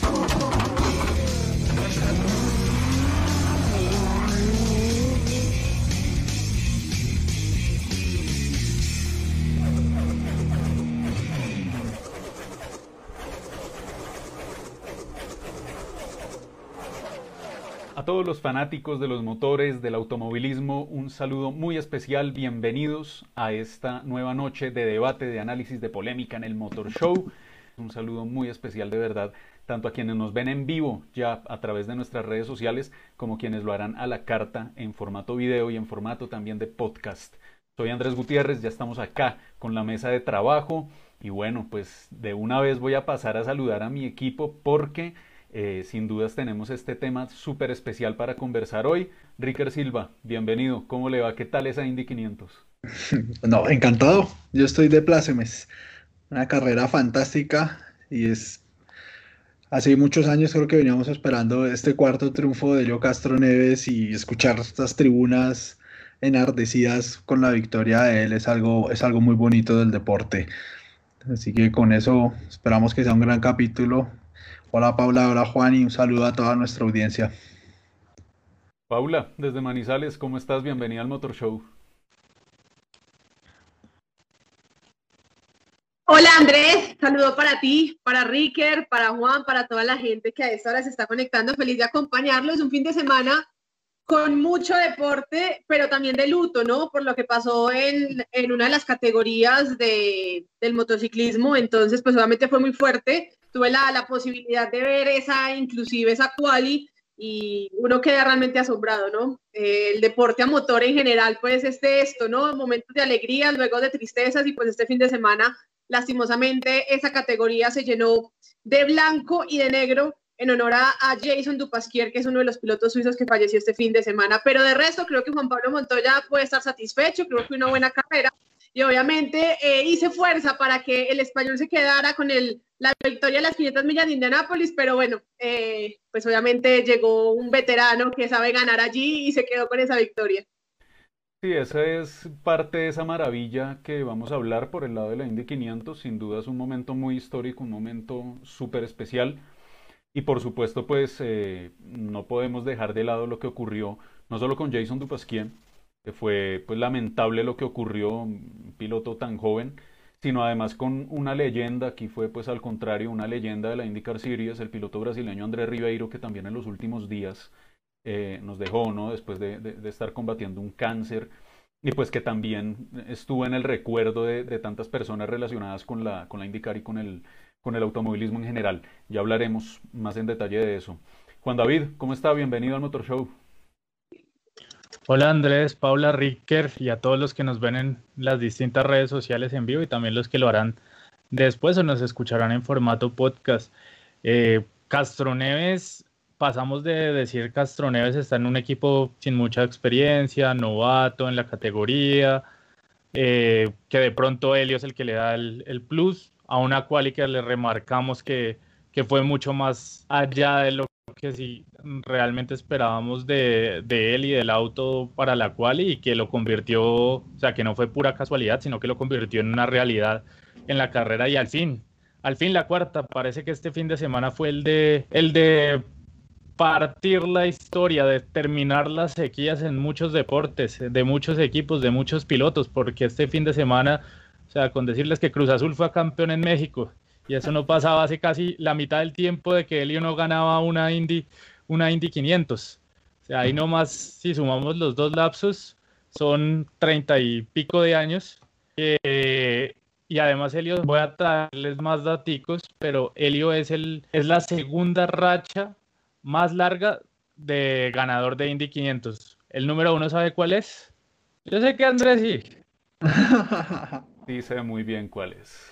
A todos los fanáticos de los motores, del automovilismo, un saludo muy especial. Bienvenidos a esta nueva noche de debate, de análisis, de polémica en el Motor Show. Un saludo muy especial de verdad, tanto a quienes nos ven en vivo ya a través de nuestras redes sociales, como quienes lo harán a la carta en formato video y en formato también de podcast. Soy Andrés Gutiérrez, ya estamos acá con la mesa de trabajo y bueno, pues de una vez voy a pasar a saludar a mi equipo porque sin dudas tenemos este tema súper especial para conversar hoy. Ricker Silva, bienvenido. ¿Cómo le va? ¿Qué tal esa Indy 500? No, encantado. Yo estoy de plácemes. Una carrera fantástica y hace muchos años creo que veníamos esperando este cuarto triunfo de Helio Castro Neves y escuchar estas tribunas enardecidas con la victoria de él es algo muy bonito del deporte. Así que con eso esperamos que sea un gran capítulo. Hola Paula, hola Juan y un saludo a toda nuestra audiencia. Paula, desde Manizales, ¿cómo estás? Bienvenida al Motor Show. Hola Andrés, saludo para ti, para Ricker, para Juan, para toda la gente que a esta hora se está conectando. Feliz de acompañarlos. Un fin de semana con mucho deporte, pero también de luto, ¿no? Por lo que pasó en una de las categorías del motociclismo. Entonces, pues obviamente fue muy fuerte. Tuve la posibilidad de ver inclusive esa quali, y uno queda realmente asombrado, ¿no? El deporte a motor en general, pues esto, ¿no? Momentos de alegría, luego de tristezas, y pues este fin de semana, lastimosamente, esa categoría se llenó de blanco y de negro en honor a Jason Dupasquier, que es uno de los pilotos suizos que falleció este fin de semana. Pero de resto, creo que Juan Pablo Montoya puede estar satisfecho, creo que fue una buena carrera, y obviamente hice fuerza para que el español se quedara con la victoria de las 500 millas de Indianápolis, pero bueno, pues obviamente llegó un veterano que sabe ganar allí y se quedó con esa victoria. Sí, esa es parte de esa maravilla que vamos a hablar por el lado de la Indy 500. Sin duda es un momento muy histórico, un momento súper especial. Y por supuesto, pues no podemos dejar de lado lo que ocurrió, no solo con Jason Dupasquier, que fue pues lamentable lo que ocurrió, un piloto tan joven, sino además con una leyenda. Aquí fue pues al contrario, una leyenda de la IndyCar Series, el piloto brasileño André Ribeiro, que también en los últimos días nos dejó, ¿no? Después de estar combatiendo un cáncer, y pues que también estuvo en el recuerdo de tantas personas relacionadas con la IndyCar y con el automovilismo en general. Ya hablaremos más en detalle de eso. Juan David, ¿cómo está? Bienvenido al Motor Show. Hola Andrés, Paula, Ricker y a todos los que nos ven en las distintas redes sociales en vivo y también los que lo harán después o nos escucharán en formato podcast. Castroneves, pasamos de decir Castroneves está en un equipo sin mucha experiencia, novato en la categoría, que de pronto Helio es el que le da el plus, a una quali que le remarcamos que fue mucho más allá de lo que sí realmente esperábamos de él y del auto para la quali, y que lo convirtió, o sea, que no fue pura casualidad, sino que lo convirtió en una realidad en la carrera. Y al fin la cuarta. Parece que este fin de semana fue el de partir la historia, de terminar las sequías en muchos deportes, de muchos equipos, de muchos pilotos, porque este fin de semana, o sea, con decirles que Cruz Azul fue campeón en México, y eso no pasaba hace casi la mitad del tiempo de que Helio no ganaba una Indy 500. O sea, ahí nomás, si sumamos los dos lapsos, son 30 y pico de años. Y además Helio, voy a traerles más daticos, pero Helio es la segunda racha más larga de ganador de Indy 500. ¿El número uno sabe cuál es? Yo sé que Andrés sí. Sí, sé muy bien cuál es.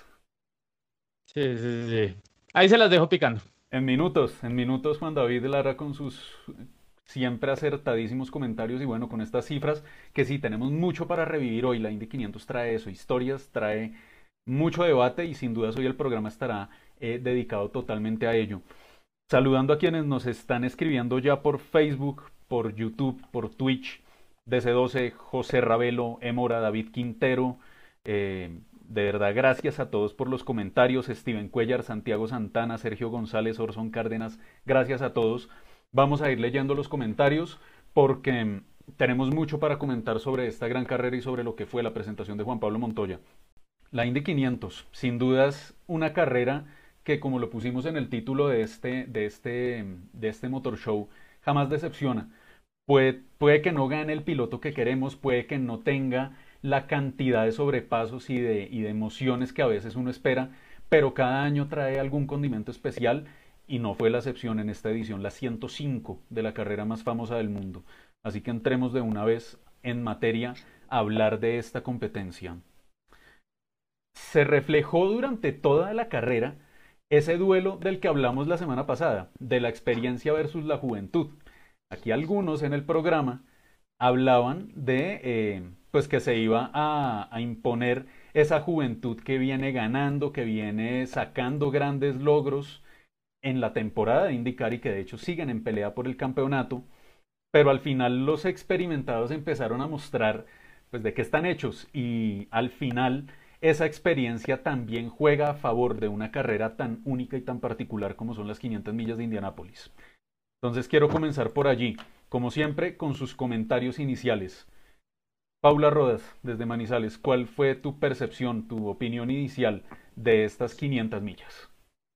Sí, sí, sí. Ahí se las dejo picando. En minutos Juan David Lara con sus siempre acertadísimos comentarios y bueno, con estas cifras que sí, tenemos mucho para revivir hoy. La Indy 500 trae eso, historias, trae mucho debate y sin dudas hoy el programa estará dedicado totalmente a ello. Saludando a quienes nos están escribiendo ya por Facebook, por YouTube, por Twitch, DC12, José Ravelo, Emora, David Quintero, de verdad, gracias a todos por los comentarios. Steven Cuellar, Santiago Santana, Sergio González, Orson Cárdenas, gracias a todos. Vamos a ir leyendo los comentarios porque tenemos mucho para comentar sobre esta gran carrera y sobre lo que fue la presentación de Juan Pablo Montoya. La Indy 500, sin dudas, una carrera que, como lo pusimos en el título de este Motor Show, jamás decepciona. Puede que no gane el piloto que queremos, puede que no tenga la cantidad de sobrepasos y de emociones que a veces uno espera, pero cada año trae algún condimento especial y no fue la excepción en esta edición, la 105 de la carrera más famosa del mundo. Así que entremos de una vez en materia a hablar de esta competencia. Se reflejó durante toda la carrera ese duelo del que hablamos la semana pasada, de la experiencia versus la juventud. Aquí algunos en el programa hablaban de pues que se iba a imponer esa juventud que viene ganando, que viene sacando grandes logros en la temporada de IndyCar y que de hecho siguen en pelea por el campeonato, pero al final los experimentados empezaron a mostrar pues de qué están hechos y al final esa experiencia también juega a favor de una carrera tan única y tan particular como son las 500 millas de Indianápolis. Entonces quiero comenzar por allí, como siempre, con sus comentarios iniciales. Paula Rodas, desde Manizales, ¿cuál fue tu percepción, tu opinión inicial de estas 500 millas?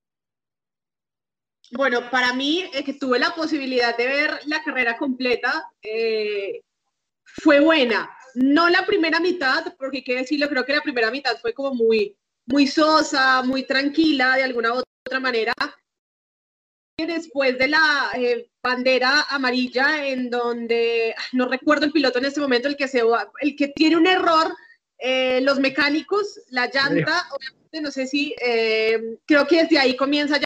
Bueno, para mí, que tuve la posibilidad de ver la carrera completa, fue buena. No la primera mitad, porque hay que decirlo, creo que la primera mitad fue como muy sosa, muy tranquila de alguna u otra manera. Después de la bandera amarilla, en donde no recuerdo el piloto en este momento, el que tiene un error, los mecánicos, la llanta, obviamente, no sé si, creo que desde ahí comienza ya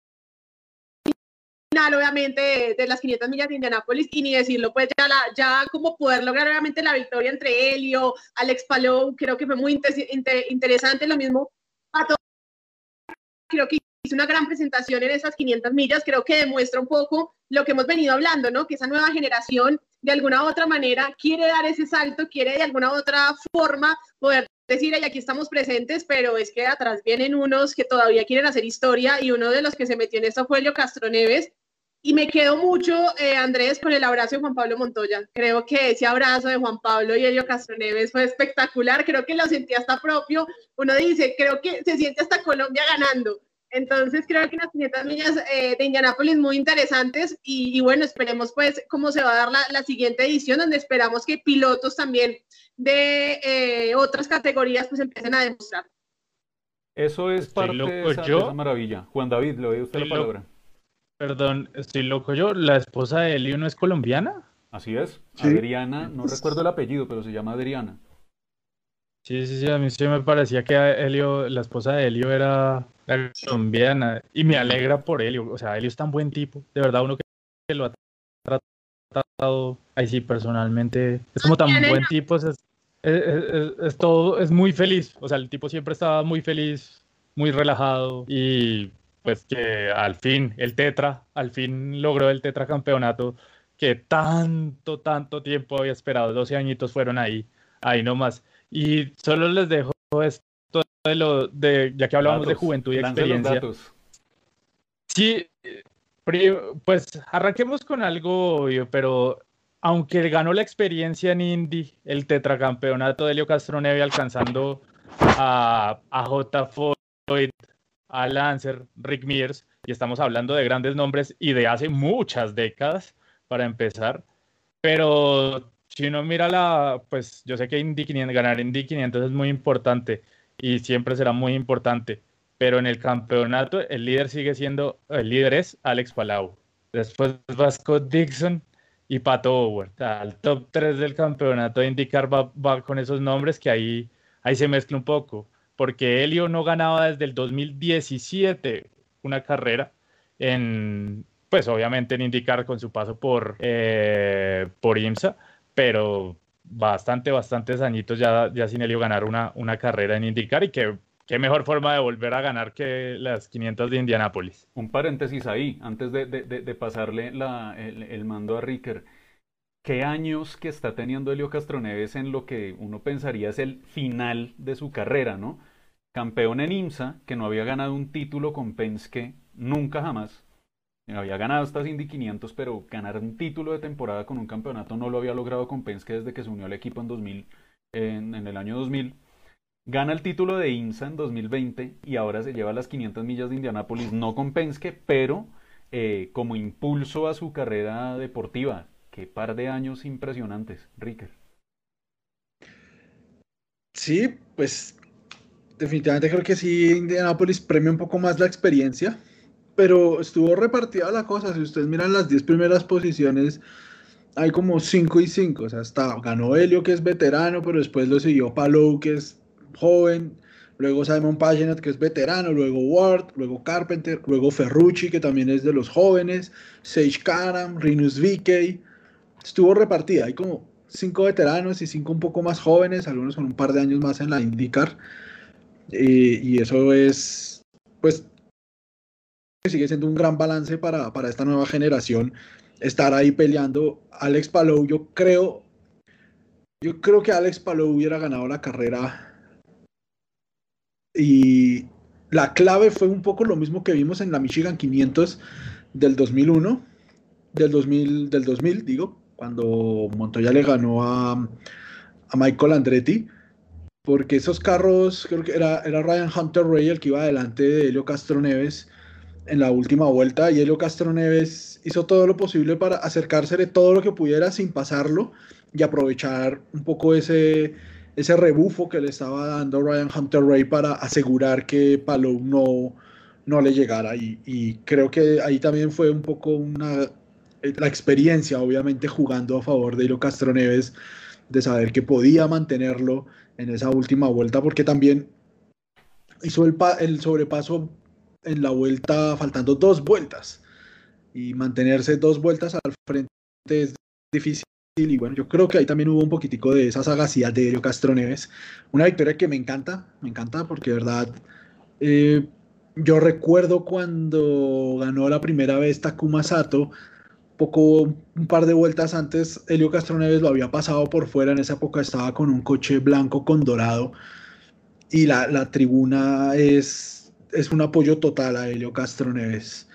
obviamente de las 500 millas de Indianápolis y ni decirlo, pues ya como poder lograr obviamente la victoria entre Helio, Alex Palou, creo que fue muy interesante, lo mismo Pato, creo que hizo una gran presentación en esas 500 millas, creo que demuestra un poco lo que hemos venido hablando, ¿no? Que esa nueva generación de alguna u otra manera quiere dar ese salto, quiere de alguna u otra forma poder decir, y aquí estamos presentes, pero es que atrás vienen unos que todavía quieren hacer historia y uno de los que se metió en esto fue Helio Castroneves. Y me quedo mucho, Andrés, con el abrazo de Juan Pablo Montoya. Creo que ese abrazo de Juan Pablo y Helio Castroneves fue espectacular. Creo que lo sentí hasta propio. Uno dice, creo que se siente hasta Colombia ganando. Entonces creo que unas 500 millas de Indianápolis muy interesantes y bueno, esperemos pues cómo se va a dar la siguiente edición, donde esperamos que pilotos también de otras categorías pues empiecen a demostrar. Eso es parte de esa maravilla. Juan David, le doy a usted la palabra. Perdón, estoy loco yo. ¿La esposa de Helio no es colombiana? Así es, sí. Adriana, no recuerdo el apellido, pero se llama Adriana. Sí, a mí sí me parecía que Helio, la esposa de Helio era colombiana y me alegra por Helio. O sea, Helio es tan buen tipo, de verdad, uno que lo ha tratado, ahí sí, personalmente, es como tan buen tipo, es todo, es muy feliz. O sea, el tipo siempre estaba muy feliz, muy relajado y pues que al fin logró el tetracampeonato que tanto tiempo había esperado, 12 añitos fueron ahí nomás. Y solo les dejo esto ya que hablábamos de juventud y experiencia. Sí, pues arranquemos con algo obvio, pero aunque ganó la experiencia en Indy, el tetracampeonato de Helio Castroneves alcanzando a J. Foyt, a Lancer, Rick Mears, y estamos hablando de grandes nombres y de hace muchas décadas para empezar, pero si uno mira pues yo sé que ganar Indy 500 es muy importante y siempre será muy importante, pero en el campeonato el líder es Alex Palou, después va Scott Dixon y Pato O'Ward. O sea, el top 3 del campeonato de IndyCar va con esos nombres que ahí se mezcla un poco, porque Helio no ganaba desde el 2017 una carrera pues obviamente en IndyCar con su paso por IMSA, pero bastantes añitos ya sin Helio ganar una carrera en IndyCar y qué mejor forma de volver a ganar que las 500 de Indianápolis. Un paréntesis ahí, antes de pasarle el mando a Ricker. ¿Qué años que está teniendo Helio Castroneves en lo que uno pensaría es el final de su carrera, ¿no? campeón en IMSA, que no había ganado un título con Penske nunca jamás. Había ganado estas Indy 500, pero ganar un título de temporada con un campeonato no lo había logrado con Penske desde que se unió al equipo en 2000, en el año 2000. Gana el título de IMSA en 2020 y ahora se lleva las 500 millas de Indianápolis, no con Penske, pero como impulso a su carrera deportiva. Qué par de años impresionantes, Ricker. Sí, pues definitivamente creo que sí, Indianapolis premia un poco más la experiencia, pero estuvo repartida la cosa. Si ustedes miran las 10 primeras posiciones, hay como 5 y 5. O sea, ganó Helio, que es veterano, pero después lo siguió Palou, que es joven. Luego Simon Pagenaud, que es veterano. Luego Ward, luego Carpenter. Luego Ferrucci, que también es de los jóvenes. Sage Karam, Rinus VeeKay. Estuvo repartida. Hay como 5 veteranos y 5 un poco más jóvenes. Algunos con un par de años más en la IndyCar. Y eso es, pues, sigue siendo un gran balance para esta nueva generación estar ahí peleando. Alex Palou, yo creo que Alex Palou hubiera ganado la carrera, y la clave fue un poco lo mismo que vimos en la Michigan 500 del 2001, del 2000 digo, cuando Montoya le ganó a Michael Andretti, porque esos carros, creo que era Ryan Hunter-Reay el que iba adelante de Helio Castroneves en la última vuelta, y Helio Castroneves hizo todo lo posible para acercársele todo lo que pudiera sin pasarlo y aprovechar un poco ese rebufo que le estaba dando Ryan Hunter-Reay para asegurar que Palou no le llegara, y creo que ahí también fue un poco la experiencia, obviamente jugando a favor de Helio Castroneves, de saber que podía mantenerlo en esa última vuelta, porque también hizo el sobrepaso en la vuelta, faltando 2 vueltas, y mantenerse 2 vueltas al frente es difícil. Y bueno, yo creo que ahí también hubo un poquitico de esa sagacidad de Helio Castroneves. Una victoria que me encanta porque de verdad, yo recuerdo cuando ganó la primera vez Takuma Sato, un par de vueltas antes, Helio Castroneves lo había pasado por fuera. En esa época estaba con un coche blanco con dorado, y la tribuna es un apoyo total a Helio Castroneves.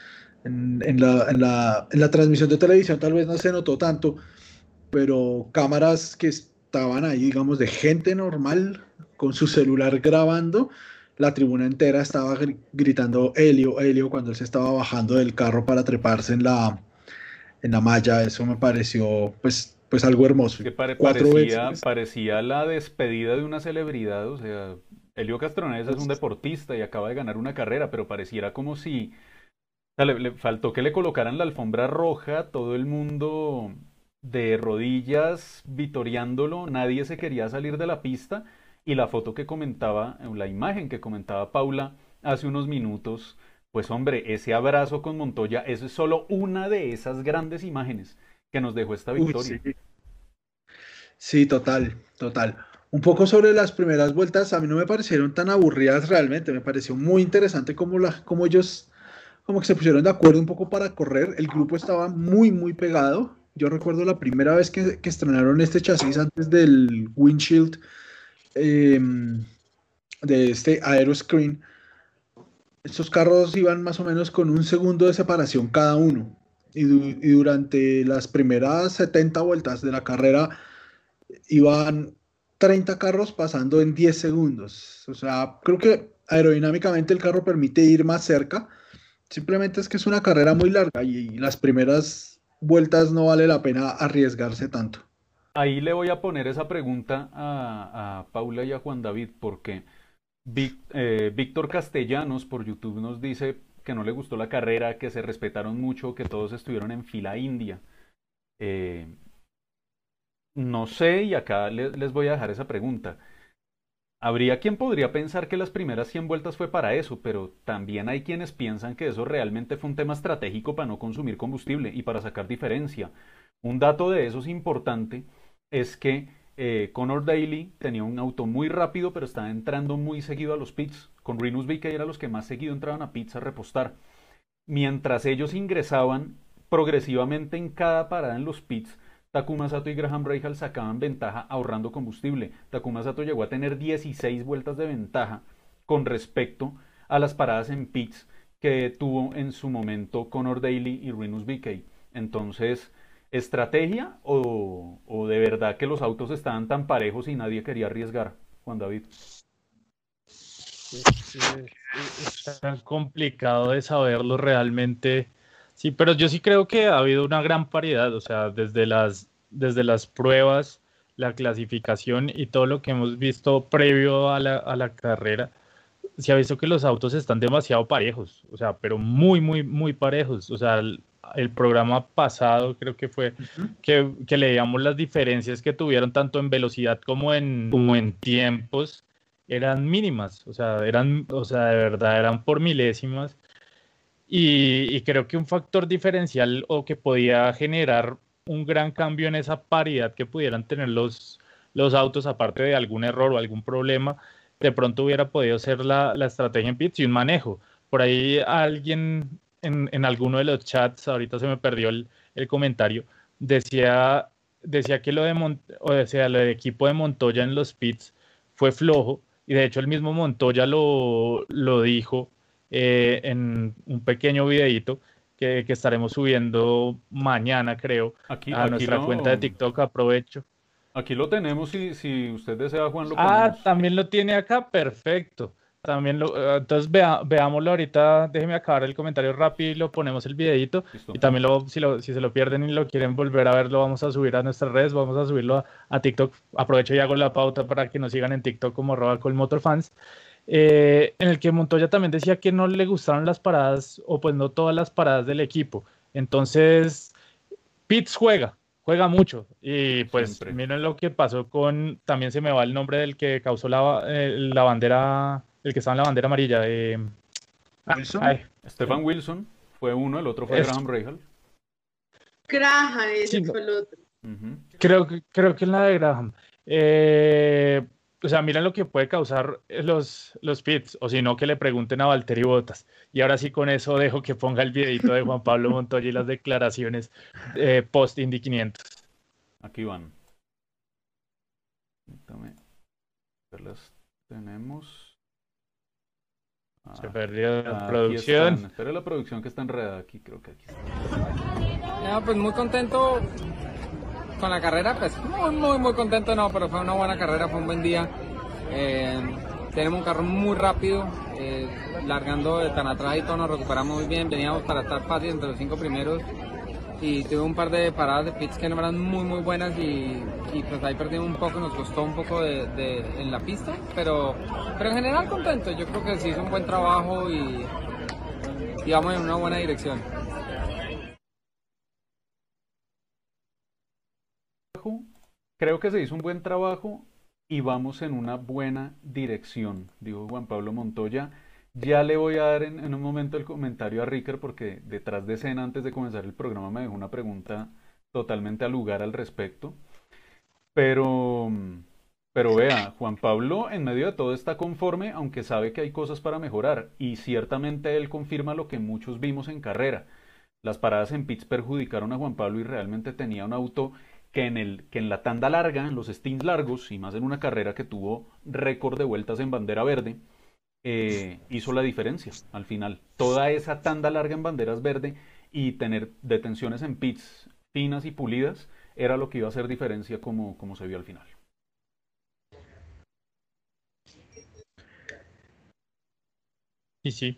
En la transmisión de televisión tal vez no se notó tanto, pero cámaras que estaban ahí, digamos, de gente normal con su celular grabando, la tribuna entera estaba gritando Helio, Helio, cuando él se estaba bajando del carro para treparse en la malla. Eso me pareció pues algo hermoso. Que 4 veces. parecía la despedida de una celebridad, o sea, Helio Castroneves es un deportista y acaba de ganar una carrera, pero pareciera como si, o sea, le faltó que le colocaran la alfombra roja, todo el mundo de rodillas vitoreándolo, nadie se quería salir de la pista, y la foto que comentaba, la imagen que comentaba Paula hace unos minutos, pues hombre, ese abrazo con Montoya, eso es solo una de esas grandes imágenes que nos dejó esta Uy, sí. victoria. Sí, total, total. Un poco sobre las primeras vueltas, a mí no me parecieron tan aburridas realmente. Me pareció muy interesante cómo ellos como que se pusieron de acuerdo un poco para correr. El grupo estaba muy, muy pegado. Yo recuerdo la primera vez que estrenaron este chasis antes del windshield, eh, de este Aeroscreen. Estos carros iban más o menos con un segundo de separación cada uno. Y durante las primeras 70 vueltas de la carrera iban 30 carros pasando en 10 segundos. O sea, creo que aerodinámicamente el carro permite ir más cerca. Simplemente es que es una carrera muy larga, y las primeras vueltas no vale la pena arriesgarse tanto. Ahí le voy a poner esa pregunta a Paula y a Juan David, porque Víctor Castellanos por YouTube nos dice que no le gustó la carrera, que se respetaron mucho, que todos estuvieron en fila india. Eh, no sé, y acá les voy a dejar esa pregunta. Habría quien podría pensar que las primeras 100 vueltas fue para eso, pero también hay quienes piensan que eso realmente fue un tema estratégico para no consumir combustible y para sacar diferencia. Un dato de esos importante es que Conor Daly tenía un auto muy rápido, pero estaba entrando muy seguido a los pits. Con Rinus VeeKay era los que más seguido entraban a pits a repostar. Mientras ellos ingresaban progresivamente en cada parada en los pits, Takuma Sato y Graham Rahal sacaban ventaja ahorrando combustible. Takuma Sato llegó a tener 16 vueltas de ventaja con respecto a las paradas en pits que tuvo en su momento Conor Daly y Rinus VeeKay. Entonces, ¿estrategia o de verdad que los autos estaban tan parejos y nadie quería arriesgar, Juan David? Es tan complicado de saberlo realmente. Sí, pero yo sí creo que ha habido una gran paridad, o sea, desde las pruebas, la clasificación y todo lo que hemos visto previo a la carrera, se ha visto que los autos están demasiado parejos, o sea, pero muy, muy, muy parejos. O sea, el programa pasado creo que fue que leíamos las diferencias que tuvieron tanto en velocidad como en tiempos, eran mínimas, o sea, de verdad eran por milésimas. Y creo que un factor diferencial o que podía generar un gran cambio en esa paridad que pudieran tener los autos, aparte de algún error o algún problema, de pronto hubiera podido ser la estrategia en pits y un manejo. Por ahí alguien en alguno de los chats, ahorita se me perdió el comentario, decía que lo del equipo de Montoya en los pits fue flojo, y de hecho el mismo Montoya lo dijo en un pequeño videíto que estaremos subiendo mañana, creo, a nuestra cuenta de TikTok. Aprovecho. Aquí lo tenemos, si usted desea, Juan, lo ponemos. También lo tiene acá, perfecto. Entonces veámoslo ahorita, déjeme acabar el comentario rápido y lo ponemos el videito. Listo. Y también si se lo pierden y lo quieren volver a ver, lo vamos a subir a nuestras redes, vamos a subirlo a TikTok. Aprovecho y hago la pauta para que nos sigan en TikTok como @colmotorfans. En el que Montoya también decía que no le gustaron las paradas, o pues no todas las paradas del equipo. Entonces, Pitts juega mucho, y pues Siempre. miren lo que pasó también se me va el nombre del que causó la bandera, el que estaba en la bandera amarilla. ¿Wilson? Stefan Wilson fue uno, el otro fue Graham Rahal. Graham, ese Sí, fue el otro. Creo que en la de Graham. O sea, miren lo que puede causar los pits, o si no, que le pregunten a Valtteri Bottas. Y ahora sí, con eso dejo que ponga el videito de Juan Pablo Montoya y las declaraciones post Indy 500. Aquí van. Las tenemos. Se perdió la Aquí producción. están. Espera la producción que está enredada aquí, creo que aquí está. No, pues muy contento con la carrera, pues muy contento, no, pero fue una buena carrera, fue un buen día. Tenemos un carro muy rápido, largando de tan atrás y todo nos recuperamos muy bien, veníamos para estar fácil entre los 5 primeros y tuve un par de paradas de pits que no eran muy buenas y pues ahí perdimos un poco, nos costó un poco en la pista, pero en general contento. Yo creo que se hizo un buen trabajo y vamos en una buena dirección. Creo que se hizo un buen trabajo y vamos en una buena dirección, dijo Juan Pablo Montoya. Ya le voy a dar en un momento el comentario a Ricker, porque detrás de escena, antes de comenzar el programa, me dejó una pregunta totalmente al lugar al respecto. Pero vea, Juan Pablo en medio de todo está conforme, aunque sabe que hay cosas para mejorar, y ciertamente él confirma lo que muchos vimos en carrera. Las paradas en pits perjudicaron a Juan Pablo y realmente tenía un auto que en la tanda larga, en los stints largos, y más en una carrera que tuvo récord de vueltas en bandera verde, hizo la diferencia al final. Toda esa tanda larga en banderas verde y tener detenciones en pits finas y pulidas era lo que iba a hacer diferencia, como se vio al final. Y sí.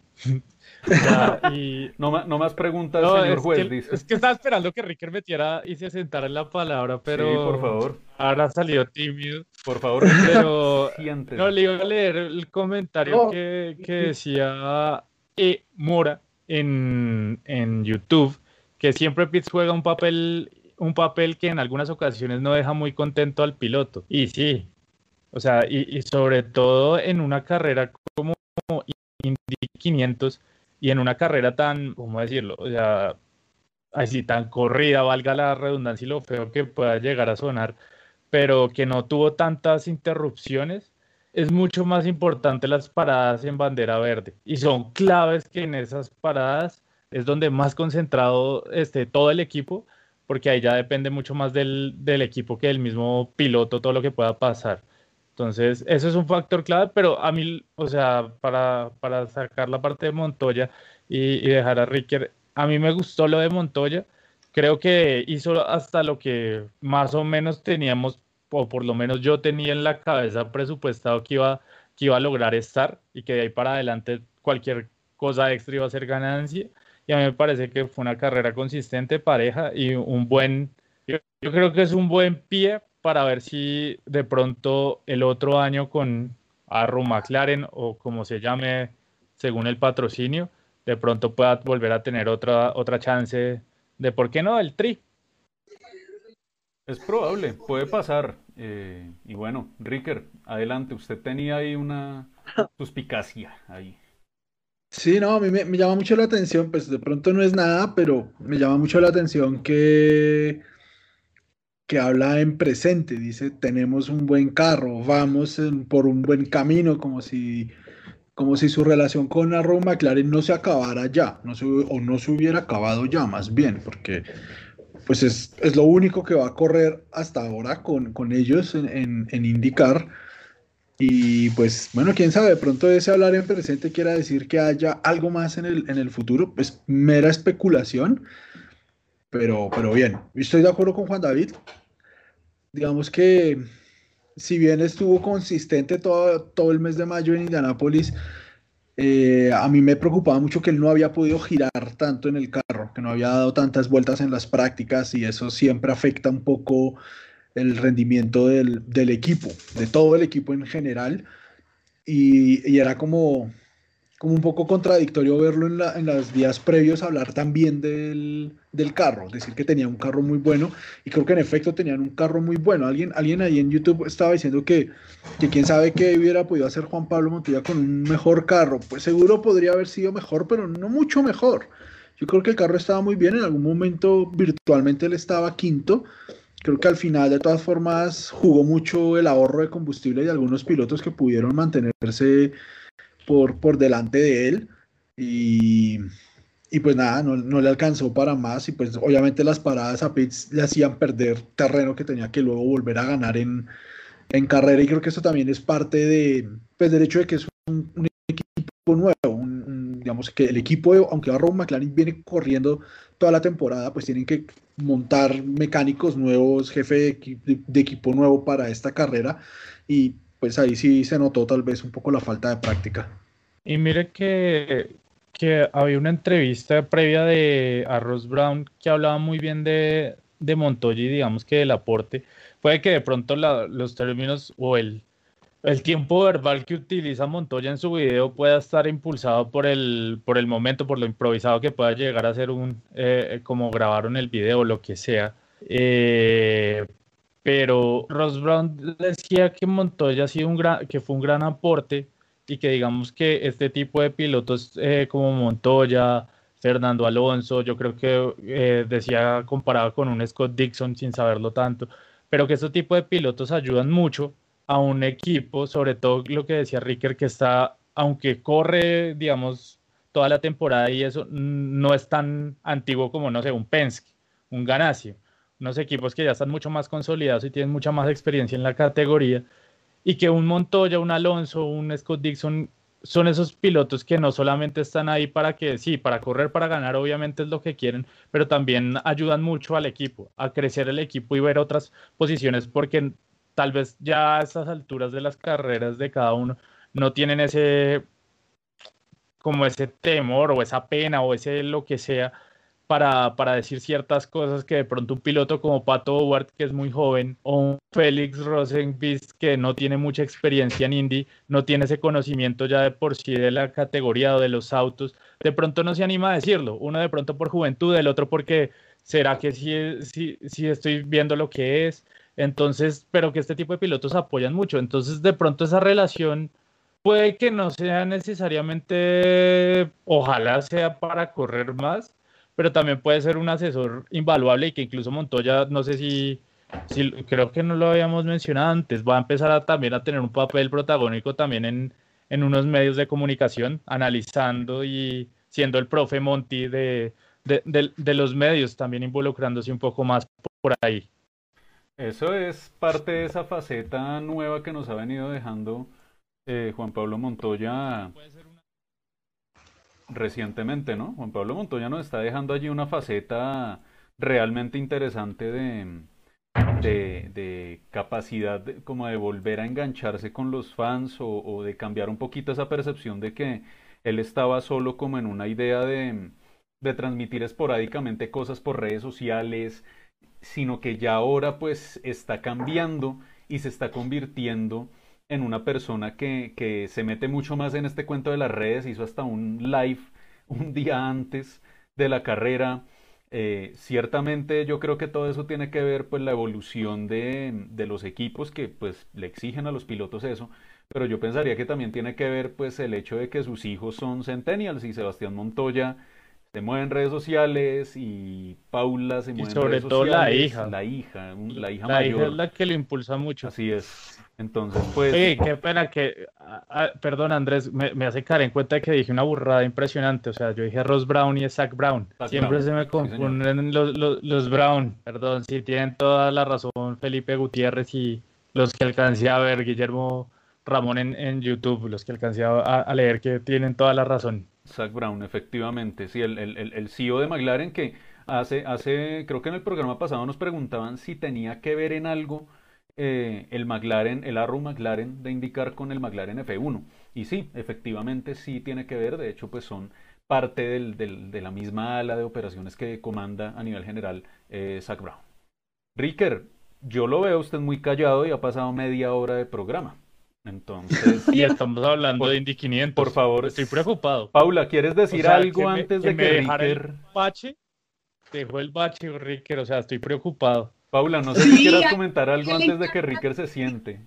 No más preguntas, No, señor juez, dice. es que estaba esperando que Ricker metiera y se sentara en la palabra, pero Sí, por favor. ahora salió tímido. Por favor, Pero siéntese. no, le iba a leer el comentario que decía Mora en YouTube, que siempre Pitts juega un papel que en algunas ocasiones no deja muy contento al piloto. Y sí, o sea, y sobre todo en una carrera como Indy 500 y en una carrera tan, ¿cómo decirlo? O sea, así tan corrida, valga la redundancia y lo feo que pueda llegar a sonar, pero que no tuvo tantas interrupciones. Es mucho más importante las paradas en bandera verde, y son claves que en esas paradas es donde más concentrado esté todo el equipo, porque ahí ya depende mucho más del equipo que del mismo piloto, todo lo que pueda pasar. Entonces, eso es un factor clave, pero a mí, o sea, para sacar la parte de Montoya y dejar a Ricker, a mí me gustó lo de Montoya. Creo que hizo hasta lo que más o menos teníamos, o por lo menos yo tenía en la cabeza presupuestado que iba a lograr estar y que de ahí para adelante cualquier cosa extra iba a ser ganancia. Y a mí me parece que fue una carrera consistente, pareja y yo creo que es un buen pie para ver si de pronto el otro año con Arrow McLaren o como se llame según el patrocinio, de pronto pueda volver a tener otra chance de, ¿por qué no?, el Tri. Es probable, puede pasar. Y bueno, Ricker, adelante, usted tenía ahí una suspicacia ahí. Sí, no, a mí me llama mucho la atención, pues de pronto no es nada, pero me llama mucho la atención que habla en presente, dice, tenemos un buen carro, vamos por un buen camino, como si su relación con Arrow McLaren no se acabara ya, o no se hubiera acabado ya, más bien, porque pues es lo único que va a correr hasta ahora con ellos en IndyCar. Y pues bueno, quién sabe, de pronto ese hablar en presente quiera decir que haya algo más en el futuro, pues mera especulación, pero bien, estoy de acuerdo con Juan David. Digamos que si bien estuvo consistente todo el mes de mayo en Indianápolis, a mí me preocupaba mucho que él no había podido girar tanto en el carro, que no había dado tantas vueltas en las prácticas y eso siempre afecta un poco el rendimiento del equipo, de todo el equipo en general. Y era como un poco contradictorio verlo en los días previos hablar también del carro, decir que tenía un carro muy bueno, y creo que en efecto tenían un carro muy bueno. Alguien ahí en YouTube estaba diciendo que quién sabe qué hubiera podido hacer Juan Pablo Montoya con un mejor carro. Pues seguro podría haber sido mejor, pero no mucho mejor. Yo creo que el carro estaba muy bien, en algún momento virtualmente él estaba quinto. Creo que al final, de todas formas, jugó mucho el ahorro de combustible de algunos pilotos que pudieron mantenerse por delante de él. Y, y pues nada, no le alcanzó para más. Y pues obviamente las paradas a pits le hacían perder terreno que tenía que luego volver a ganar en carrera. Y creo que eso también es parte pues, del hecho de que es un equipo nuevo. Digamos que el equipo, aunque Arrow McLaren viene corriendo toda la temporada, pues tienen que montar mecánicos nuevos, jefe de equipo nuevo para esta carrera. Y pues ahí sí se notó tal vez un poco la falta de práctica. Y mire que había una entrevista previa a Ross Brown que hablaba muy bien de Montoya y digamos que del aporte. Puede que de pronto los términos o el tiempo verbal que utiliza Montoya en su video pueda estar impulsado por el momento, por lo improvisado que pueda llegar a ser como grabaron el video o lo que sea. Pero Ross Brown decía que Montoya ha sido que fue un gran aporte y que digamos que este tipo de pilotos como Montoya, Fernando Alonso, yo creo que decía comparado con un Scott Dixon sin saberlo tanto, pero que este tipo de pilotos ayudan mucho a un equipo, sobre todo lo que decía Ricker, que está, aunque corre, digamos, toda la temporada y eso, no es tan antiguo como, no sé, un Penske, un Ganassi, unos equipos que ya están mucho más consolidados y tienen mucha más experiencia en la categoría, y que un Montoya, un Alonso, un Scott Dixon son esos pilotos que no solamente están ahí para que, sí, para correr, para ganar, obviamente es lo que quieren, pero también ayudan mucho al equipo, a crecer el equipo y ver otras posiciones, porque tal vez ya a estas alturas de las carreras de cada uno no tienen como ese temor o esa pena o ese lo que sea para decir ciertas cosas que de pronto un piloto como Pato O'Ward, que es muy joven, o un Félix Rosenqvist, que no tiene mucha experiencia en Indy, no tiene ese conocimiento ya de por sí de la categoría o de los autos, de pronto no se anima a decirlo, uno de pronto por juventud, el otro porque será que sí estoy viendo lo que es, entonces, pero que este tipo de pilotos apoyan mucho, entonces de pronto esa relación puede que no sea necesariamente, ojalá sea para correr más, pero también puede ser un asesor invaluable y que incluso Montoya, no sé si creo que no lo habíamos mencionado antes, va a empezar también a tener un papel protagónico también en unos medios de comunicación, analizando y siendo el profe Monty de los medios, también involucrándose un poco más por ahí. Eso es parte de esa faceta nueva que nos ha venido dejando Juan Pablo Montoya recientemente, ¿no? Juan Pablo Montoya nos está dejando allí una faceta realmente interesante de capacidad como de volver a engancharse con los fans o de cambiar un poquito esa percepción de que él estaba solo como en una idea de transmitir esporádicamente cosas por redes sociales, sino que ya ahora pues está cambiando y se está convirtiendo en una persona que se mete mucho más en este cuento de las redes, hizo hasta un live un día antes de la carrera. Ciertamente yo creo que todo eso tiene que ver pues la evolución de los equipos que pues le exigen a los pilotos eso, pero yo pensaría que también tiene que ver pues el hecho de que sus hijos son centennials y Sebastián Montoya se mueve en redes sociales y Paula se Y mueve en redes sobre todo sociales, la hija la hija es mayor, la que lo impulsa mucho. así es. Entonces, pues, Oye, qué pena que, perdón Andrés, me hace caer en cuenta que dije una burrada impresionante, o sea, yo dije Ross Brown y es Zach Brown, Zach siempre Brown, se me sí señor. confunden los Brown, perdón, sí tienen toda la razón Felipe Gutiérrez y los que alcancé a ver, Guillermo Ramón en YouTube, los que alcancé a leer que tienen toda la razón. Zach Brown, efectivamente, sí, el CEO de McLaren que creo que en el programa pasado nos preguntaban si tenía que ver en algo el McLaren, el Arrow McLaren de indicar con el McLaren F1. Y sí, efectivamente sí tiene que ver, de hecho pues son parte de la misma ala de operaciones que comanda a nivel general Zach Brown. Ricker, yo lo veo usted muy callado y ha pasado media hora de programa. Entonces, Y estamos hablando de por, Indy por 500, favor, estoy preocupado. Paula, ¿quieres O decir sea, algo antes que de me que dejara el Ricker... bache, dejó el bache, Ricker, o sea, estoy preocupado. Paula, no sé si Sí, quieras comentar algo a antes de que Ricker se siente.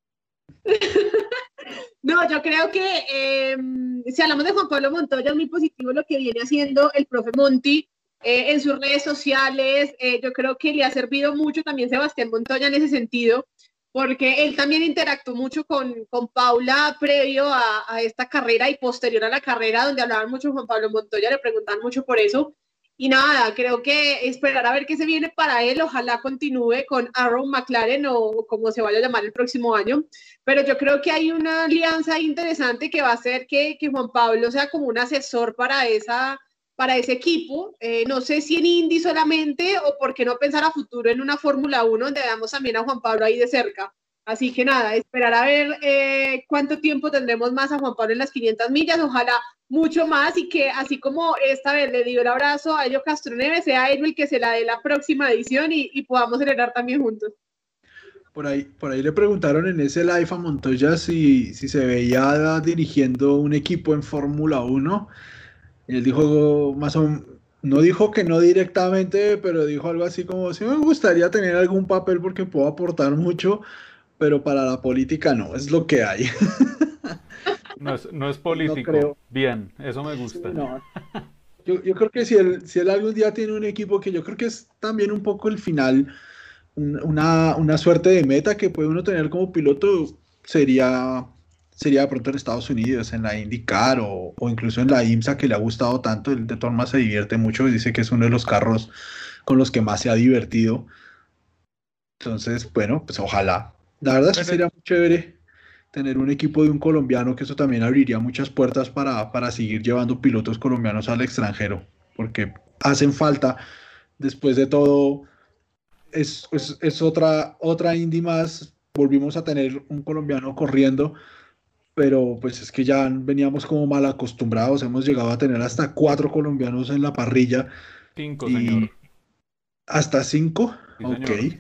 No, yo creo que si hablamos de Juan Pablo Montoya, es muy positivo lo que viene haciendo el profe Monti en sus redes sociales. Yo creo que le ha servido mucho también Sebastián Montoya en ese sentido, porque él también interactuó mucho con Paula previo a esta carrera y posterior a la carrera, donde hablaban mucho de Juan Pablo Montoya, le preguntaban mucho por eso. Y nada, creo que esperar a ver qué se viene para él. Ojalá continúe con Arrow McLaren o como se vaya a llamar el próximo año. Pero yo creo que hay una alianza interesante que va a hacer que Juan Pablo sea como un asesor para ese equipo. No sé si en Indy solamente o por qué no pensar a futuro en una Fórmula 1 donde veamos también a Juan Pablo ahí de cerca. Así que nada, esperar a ver cuánto tiempo tendremos más a Juan Pablo en las 500 millas. Ojalá mucho más y que así como esta vez le dio el abrazo a Elio Castroneves, sea él el que se la dé la próxima edición y podamos celebrar también juntos. Por ahí le preguntaron en ese live a Montoya si se veía dirigiendo un equipo en Fórmula 1. Y él dijo no dijo que no directamente, pero dijo algo así como, sí me gustaría tener algún papel porque puedo aportar mucho, pero para la política no, es lo que hay. No es No político. creo. Bien, eso me Sí, gusta. no. Yo creo que si él algún día tiene un equipo que yo creo que es también un poco el final, una suerte de meta que puede uno tener como piloto, sería de pronto en Estados Unidos, en la IndyCar o incluso en la IMSA que le ha gustado tanto. El de Torma se divierte mucho y dice que es uno de los carros con los que más se ha divertido. Entonces, bueno, pues ojalá. La verdad sí Pero sería muy chévere tener un equipo de un colombiano, que eso también abriría muchas puertas para seguir llevando pilotos colombianos al extranjero, porque hacen falta. Después de todo, es otra Indy más. Volvimos a tener un colombiano corriendo, pero pues es que ya veníamos como mal acostumbrados. Hemos llegado a tener hasta 4 colombianos en la parrilla 5, y señor. hasta 5. Sí, Ok. señor.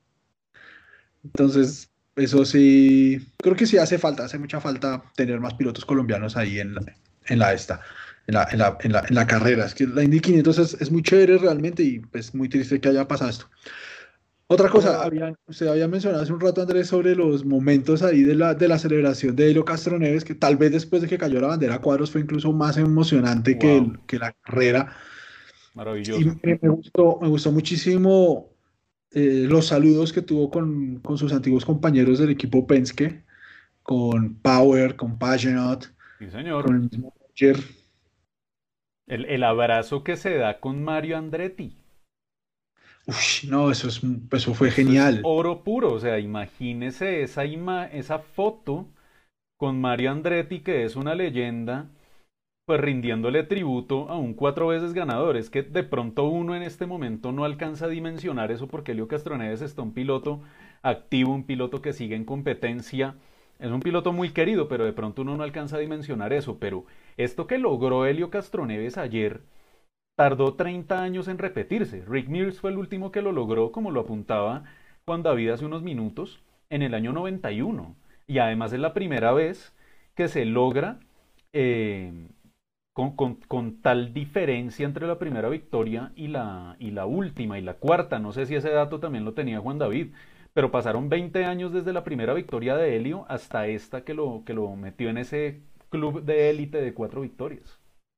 Entonces, eso sí, creo que sí hace mucha falta tener más pilotos colombianos ahí en la esta, en la carrera. Es que la Indy 500 es muy chévere realmente y es muy triste que haya pasado esto. Otra cosa, pero usted había mencionado hace un rato, Andrés, sobre los momentos ahí de la celebración de Helio Castro Neves, que tal vez después de que cayó la bandera a cuadros fue incluso más emocionante que, Wow, el- que la carrera. Y maravilloso. me gustó muchísimo los saludos que tuvo con sus antiguos compañeros del equipo Penske, con Power, con Pagenaud, Sí, con señor. el mismo Roger. El abrazo que se da con Mario Andretti. Uy, no, eso fue Eso es genial. oro puro, o sea, imagínese esa foto con Mario Andretti, que es una leyenda, pues rindiéndole tributo a un 4 veces ganador. Es que de pronto uno en este momento no alcanza a dimensionar eso porque Helio Castroneves está un piloto activo, un piloto que sigue en competencia. Es un piloto muy querido, pero de pronto uno no alcanza a dimensionar eso. Pero esto que logró Helio Castroneves ayer tardó 30 años en repetirse. Rick Mears fue el último que lo logró, como lo apuntaba Juan David hace unos minutos, en el año 91. Y además es la primera vez que se logra eh, con tal diferencia entre la primera victoria y la última y la cuarta. No sé si ese dato también lo tenía Juan David, pero pasaron 20 años desde la primera victoria de Helio hasta esta que lo metió en ese club de élite de 4 victorias.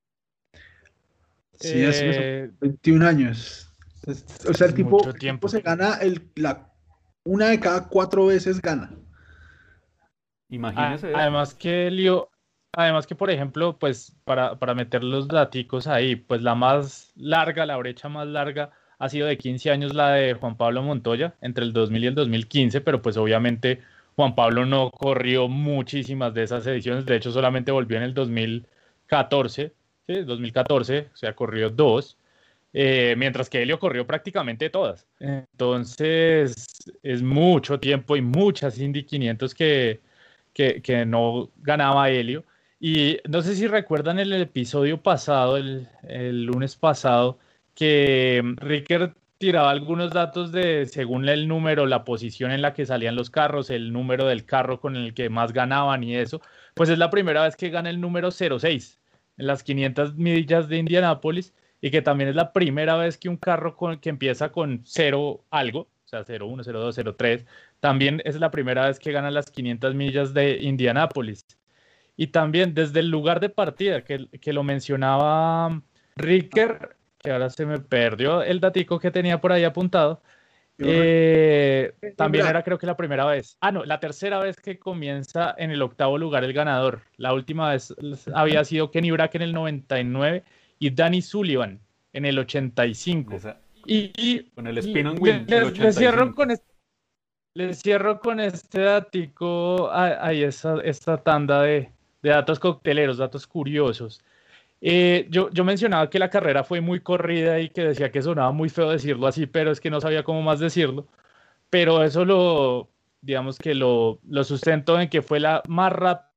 Sí, así es, Eh, 21 años. O sea, es mucho el tipo tiempo. se gana una de cada 4 veces gana. Imagínese eso. Además que además que por ejemplo, pues para meter los daticos ahí, pues la más larga, la brecha más larga ha sido de 15 años la de Juan Pablo Montoya, entre el 2000 y el 2015, pero pues obviamente Juan Pablo no corrió muchísimas de esas ediciones, de hecho solamente volvió en el 2014, ¿sí? 2014, o sea, corrió dos, mientras que Helio corrió prácticamente todas. Entonces, es mucho tiempo y muchas Indy 500 que no ganaba Helio. Y no sé si recuerdan el episodio pasado, el lunes pasado, que Ricker tiraba algunos datos de según el número, la posición en la que salían los carros, el número del carro con el que más ganaban y eso. Pues es la primera vez que gana el número 06 en las 500 millas de Indianápolis y que también es la primera vez que un carro que empieza con 0 algo, o sea, 01, 02, 03, también es la primera vez que gana las 500 millas de Indianápolis. Y también desde el lugar de partida, que lo mencionaba Ricker, que ahora se me perdió el datico que tenía por ahí apuntado, Yo recuerdo, también mira, era creo que la primera vez. Ah, no, la tercera vez que comienza en el octavo lugar el ganador. La última vez había sido Kenny Brack en el 99 y Danny Sullivan en el 85. Esa, Y con el spin on wheel, el les cierro 85. les cierro con este datico, ahí esta tanda de datos cocteleros, datos curiosos. Yo mencionaba que la carrera fue muy corrida y que decía que sonaba muy feo decirlo así, pero es que no sabía cómo más decirlo. Pero eso digamos que lo sustento en que fue la más rápida.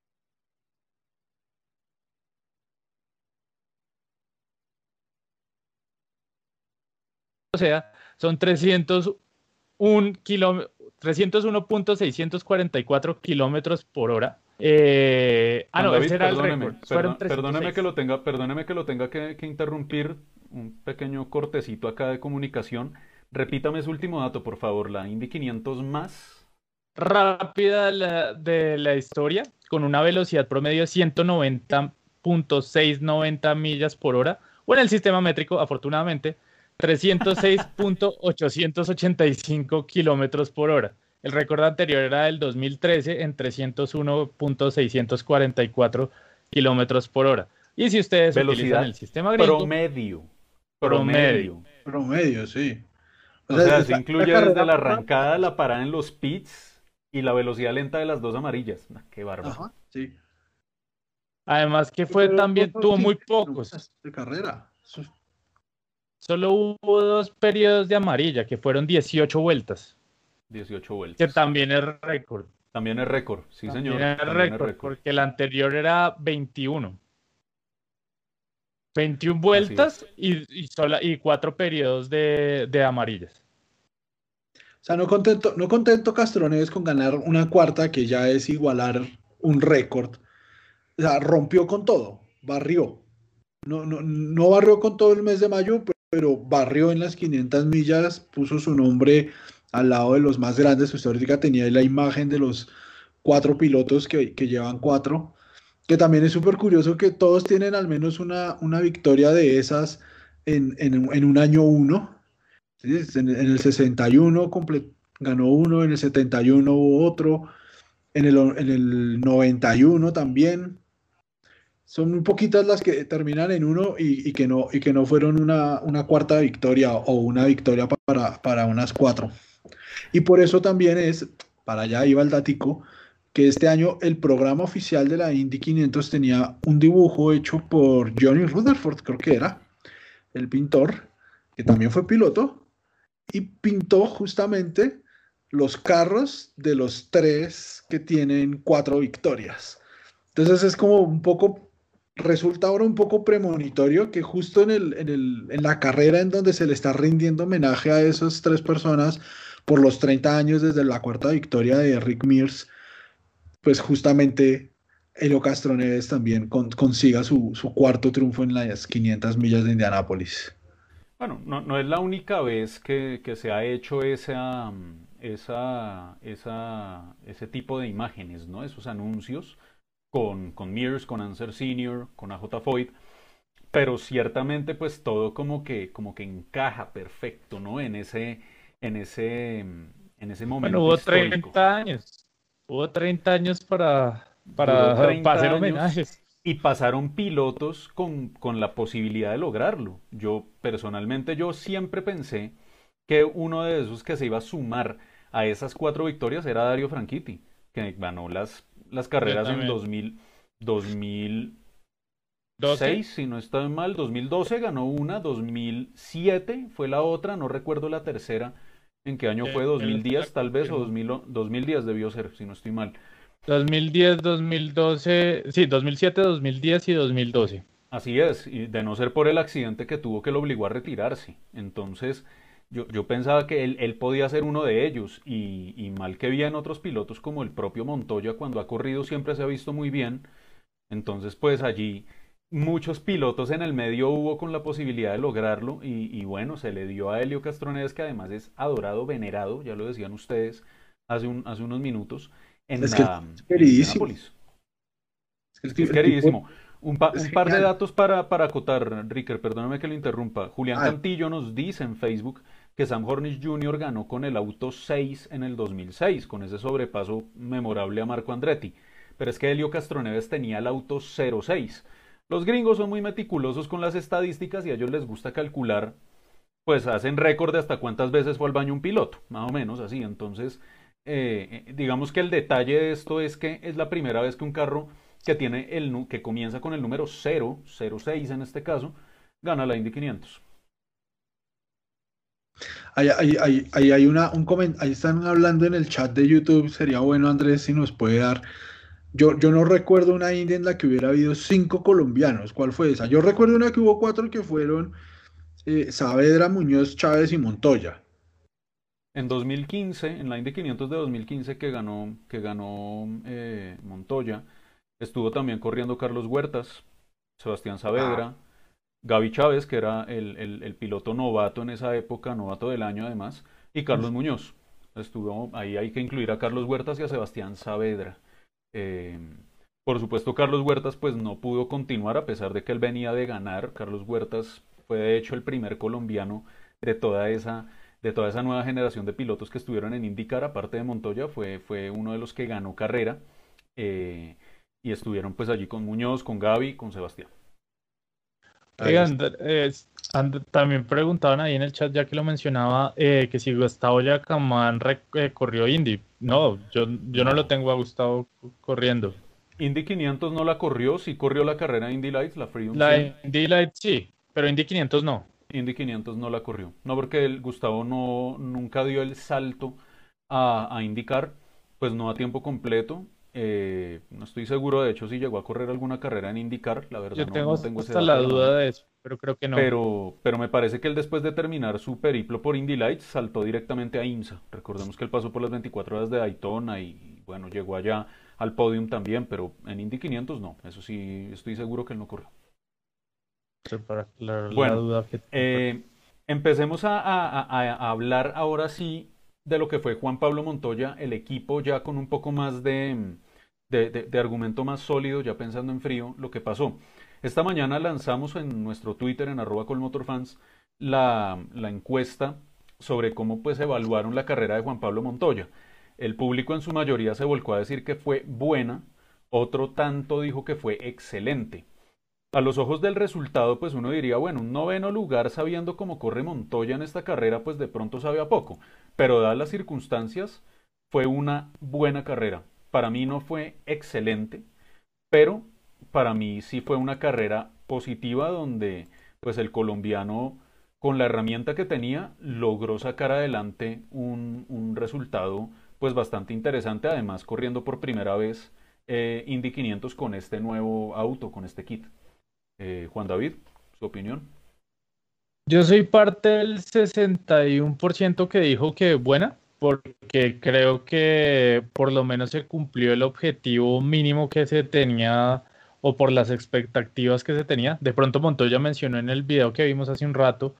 O sea, son 301.644 kilómetros por hora. Juan No, ese David, era el récord. Fueron perdóneme que lo tenga que interrumpir, un pequeño cortecito acá de comunicación. Repítame su último dato, por favor, la Indy 500 más. rápida de la historia, con una velocidad promedio de 190.690 millas por hora, o en el sistema métrico, afortunadamente, 306.885 kilómetros por hora. El récord anterior era del 2013 en 301.644 kilómetros por hora. Y si ustedes utilizan el Velocidad sistema gringo, promedio. promedio. Promedio. promedio, sí. O O sea, sea, se esta incluye desde carrera la fue rápida. arrancada, la parada en los pits y la velocidad lenta de las dos amarillas. Qué bárbaro. Ajá, sí. Además que fue Pero también, tuvo muy 15 pocos. vueltas de carrera. Solo hubo dos periodos de amarilla, que fueron 18 vueltas, 18 que vueltas. también es récord. También es récord, sí También señor, es también es récord, récord. porque el anterior era 21. 21 Así vueltas es. y 4 periodos de amarillas. O sea, no contento Castroneves con ganar una cuarta, que ya es igualar un récord. O sea, rompió con todo, barrió. No barrió con todo el mes de mayo, pero barrió en las 500 millas, puso su nombre al lado de los más grandes. Usted ahorita tenía ahí la imagen de los 4 pilotos que llevan 4, que también es súper curioso que todos tienen al menos una victoria de esas en un año uno. ¿Sí? En el 61 ganó uno, en el 71 hubo otro, en el 91 también. Son muy poquitas las que terminan en uno y que no fueron una cuarta victoria o una victoria para unas cuatro. Y por eso también es, para allá iba el datico, que este año el programa oficial de la Indy 500 tenía un dibujo hecho por Johnny Rutherford, creo que era, el pintor, que también fue piloto, y pintó justamente los carros de los tres que tienen cuatro victorias. Entonces es como un poco, resulta ahora un poco premonitorio que justo en la carrera en donde se le está rindiendo homenaje a esas tres personas por los 30 años desde la cuarta victoria de Rick Mears, pues justamente Helio Castroneves también consiga su cuarto triunfo en las 500 millas de Indianápolis. Bueno, no es la única vez que se ha hecho ese tipo de imágenes, ¿no? Esos anuncios con Mears, con Anser Senior, con AJ Foyt, pero ciertamente pues todo como que encaja perfecto, ¿no? En ese, en ese Bueno, momento hubo histórico. 30 años. Hubo 30 años Duró para 30 hacer años homenajes. y pasaron pilotos con la posibilidad de lograrlo. Yo personalmente yo siempre pensé que uno de esos que se iba a sumar a esas cuatro victorias era Dario Franchitti, que ganó las Yo carreras en también. 2006, ¿12? si no estoy mal, 2012 ganó una, 2007 fue la otra, no recuerdo la tercera, en qué año fue, Él te la 2010 tal vez, o confirmo. 2010 debió ser, si no estoy mal. 2010, 2012, sí, 2007, 2010 y 2012. Así es, y de no ser por el accidente que tuvo que lo obligó a retirarse. Entonces, yo pensaba que él podía ser uno de ellos, y mal que bien otros pilotos como el propio Montoya, cuando ha corrido siempre se ha visto muy bien. Entonces, pues allí muchos pilotos en el medio hubo con la posibilidad de lograrlo, y bueno, se le dio a Helio Castroneves, que además es adorado, venerado, ya lo decían ustedes hace unos minutos, Es que es en queridísimo. Indianápolis. Es que Es el tipo queridísimo. es Un par de genial. datos para acotar, Ricker, perdóname que lo interrumpa. Julián Ah, Cantillo nos dice en Facebook que Sam Hornish Jr. ganó con el auto 6 en el 2006, con ese sobrepaso memorable a Marco Andretti. Pero es que Helio Castroneves tenía el auto 06. Los gringos son muy meticulosos con las estadísticas y a ellos les gusta calcular, pues hacen récord de hasta cuántas veces fue al baño un piloto, más o menos así. Entonces, digamos que el detalle de esto es que es la primera vez que un carro que tiene que comienza con el número 006 en este caso, gana la Indy 500. hay ahí están hablando en el chat de YouTube. Sería bueno, Andrés, si nos puede dar. Yo no recuerdo una India en la que hubiera habido cinco colombianos. ¿Cuál fue esa? Yo recuerdo una que hubo cuatro que fueron Saavedra, Muñoz, Chávez y Montoya. En 2015, en la Indy 500 de 2015 que ganó Montoya, estuvo también corriendo Carlos Huertas, Sebastián Ah, Saavedra, Gaby Chávez, que era el piloto novato en esa época, novato del año además, y uf, Carlos Muñoz. Estuvo, ahí hay que incluir a Carlos Huertas y a Sebastián Saavedra. Eh, por supuesto, Carlos Huertas pues no pudo continuar a pesar de que él venía de ganar. Carlos Huertas fue de hecho el primer colombiano de toda esa nueva generación de pilotos que estuvieron en IndyCar, aparte de Montoya, fue uno de los que ganó carrera. eh, y estuvieron pues allí con Muñoz, con Gaby, con Sebastián. ahí Oigan, está. también preguntaban ahí en el chat, ya que lo mencionaba, que si Gustavo Yacamán corrió Indy. No, yo no lo No. tengo a Gustavo corriendo. Indy 500 no la corrió, sí corrió la carrera Indy Lights, la Freedom La 100. Indy Light sí, pero Indy 500 no. Indy 500 no la corrió. No, porque Gustavo nunca dio el salto a IndyCar, pues no a tiempo completo. No estoy seguro, de hecho, si llegó a correr alguna carrera en IndyCar, la verdad Yo tengo no tengo ese hasta dato la a la mano. duda de eso, pero creo que no. Pero me parece que él después de terminar su periplo por Indy Lights saltó directamente a IMSA. Recordemos que él pasó por las 24 horas de Daytona y bueno, llegó allá al podium también, pero en Indy 500 no, eso sí estoy seguro que él no corrió. Pero para aclarar la Bueno, duda que tengo. eh, empecemos a hablar ahora sí de lo que fue Juan Pablo Montoya, el equipo ya con un poco más de argumento más sólido, ya pensando en frío, lo que pasó. Esta mañana lanzamos en nuestro Twitter, en @colmotorfans, la encuesta sobre cómo pues evaluaron la carrera de Juan Pablo Montoya. El público en su mayoría se volcó a decir que fue buena, otro tanto dijo que fue excelente. A los ojos del resultado, pues uno diría, bueno, un noveno lugar sabiendo cómo corre Montoya en esta carrera, pues de pronto sabe a poco. Pero dadas las circunstancias, fue una buena carrera. Para mí no fue excelente, pero para mí sí fue una carrera positiva donde pues el colombiano con la herramienta que tenía logró sacar adelante un resultado pues bastante interesante, además corriendo por primera vez Indy 500 con este nuevo auto, con este kit. Juan David, su opinión. Yo soy parte del 61% que dijo que buena, porque creo que por lo menos se cumplió el objetivo mínimo que se tenía o por las expectativas que se tenía. De pronto Montoya mencionó en el video que vimos hace un rato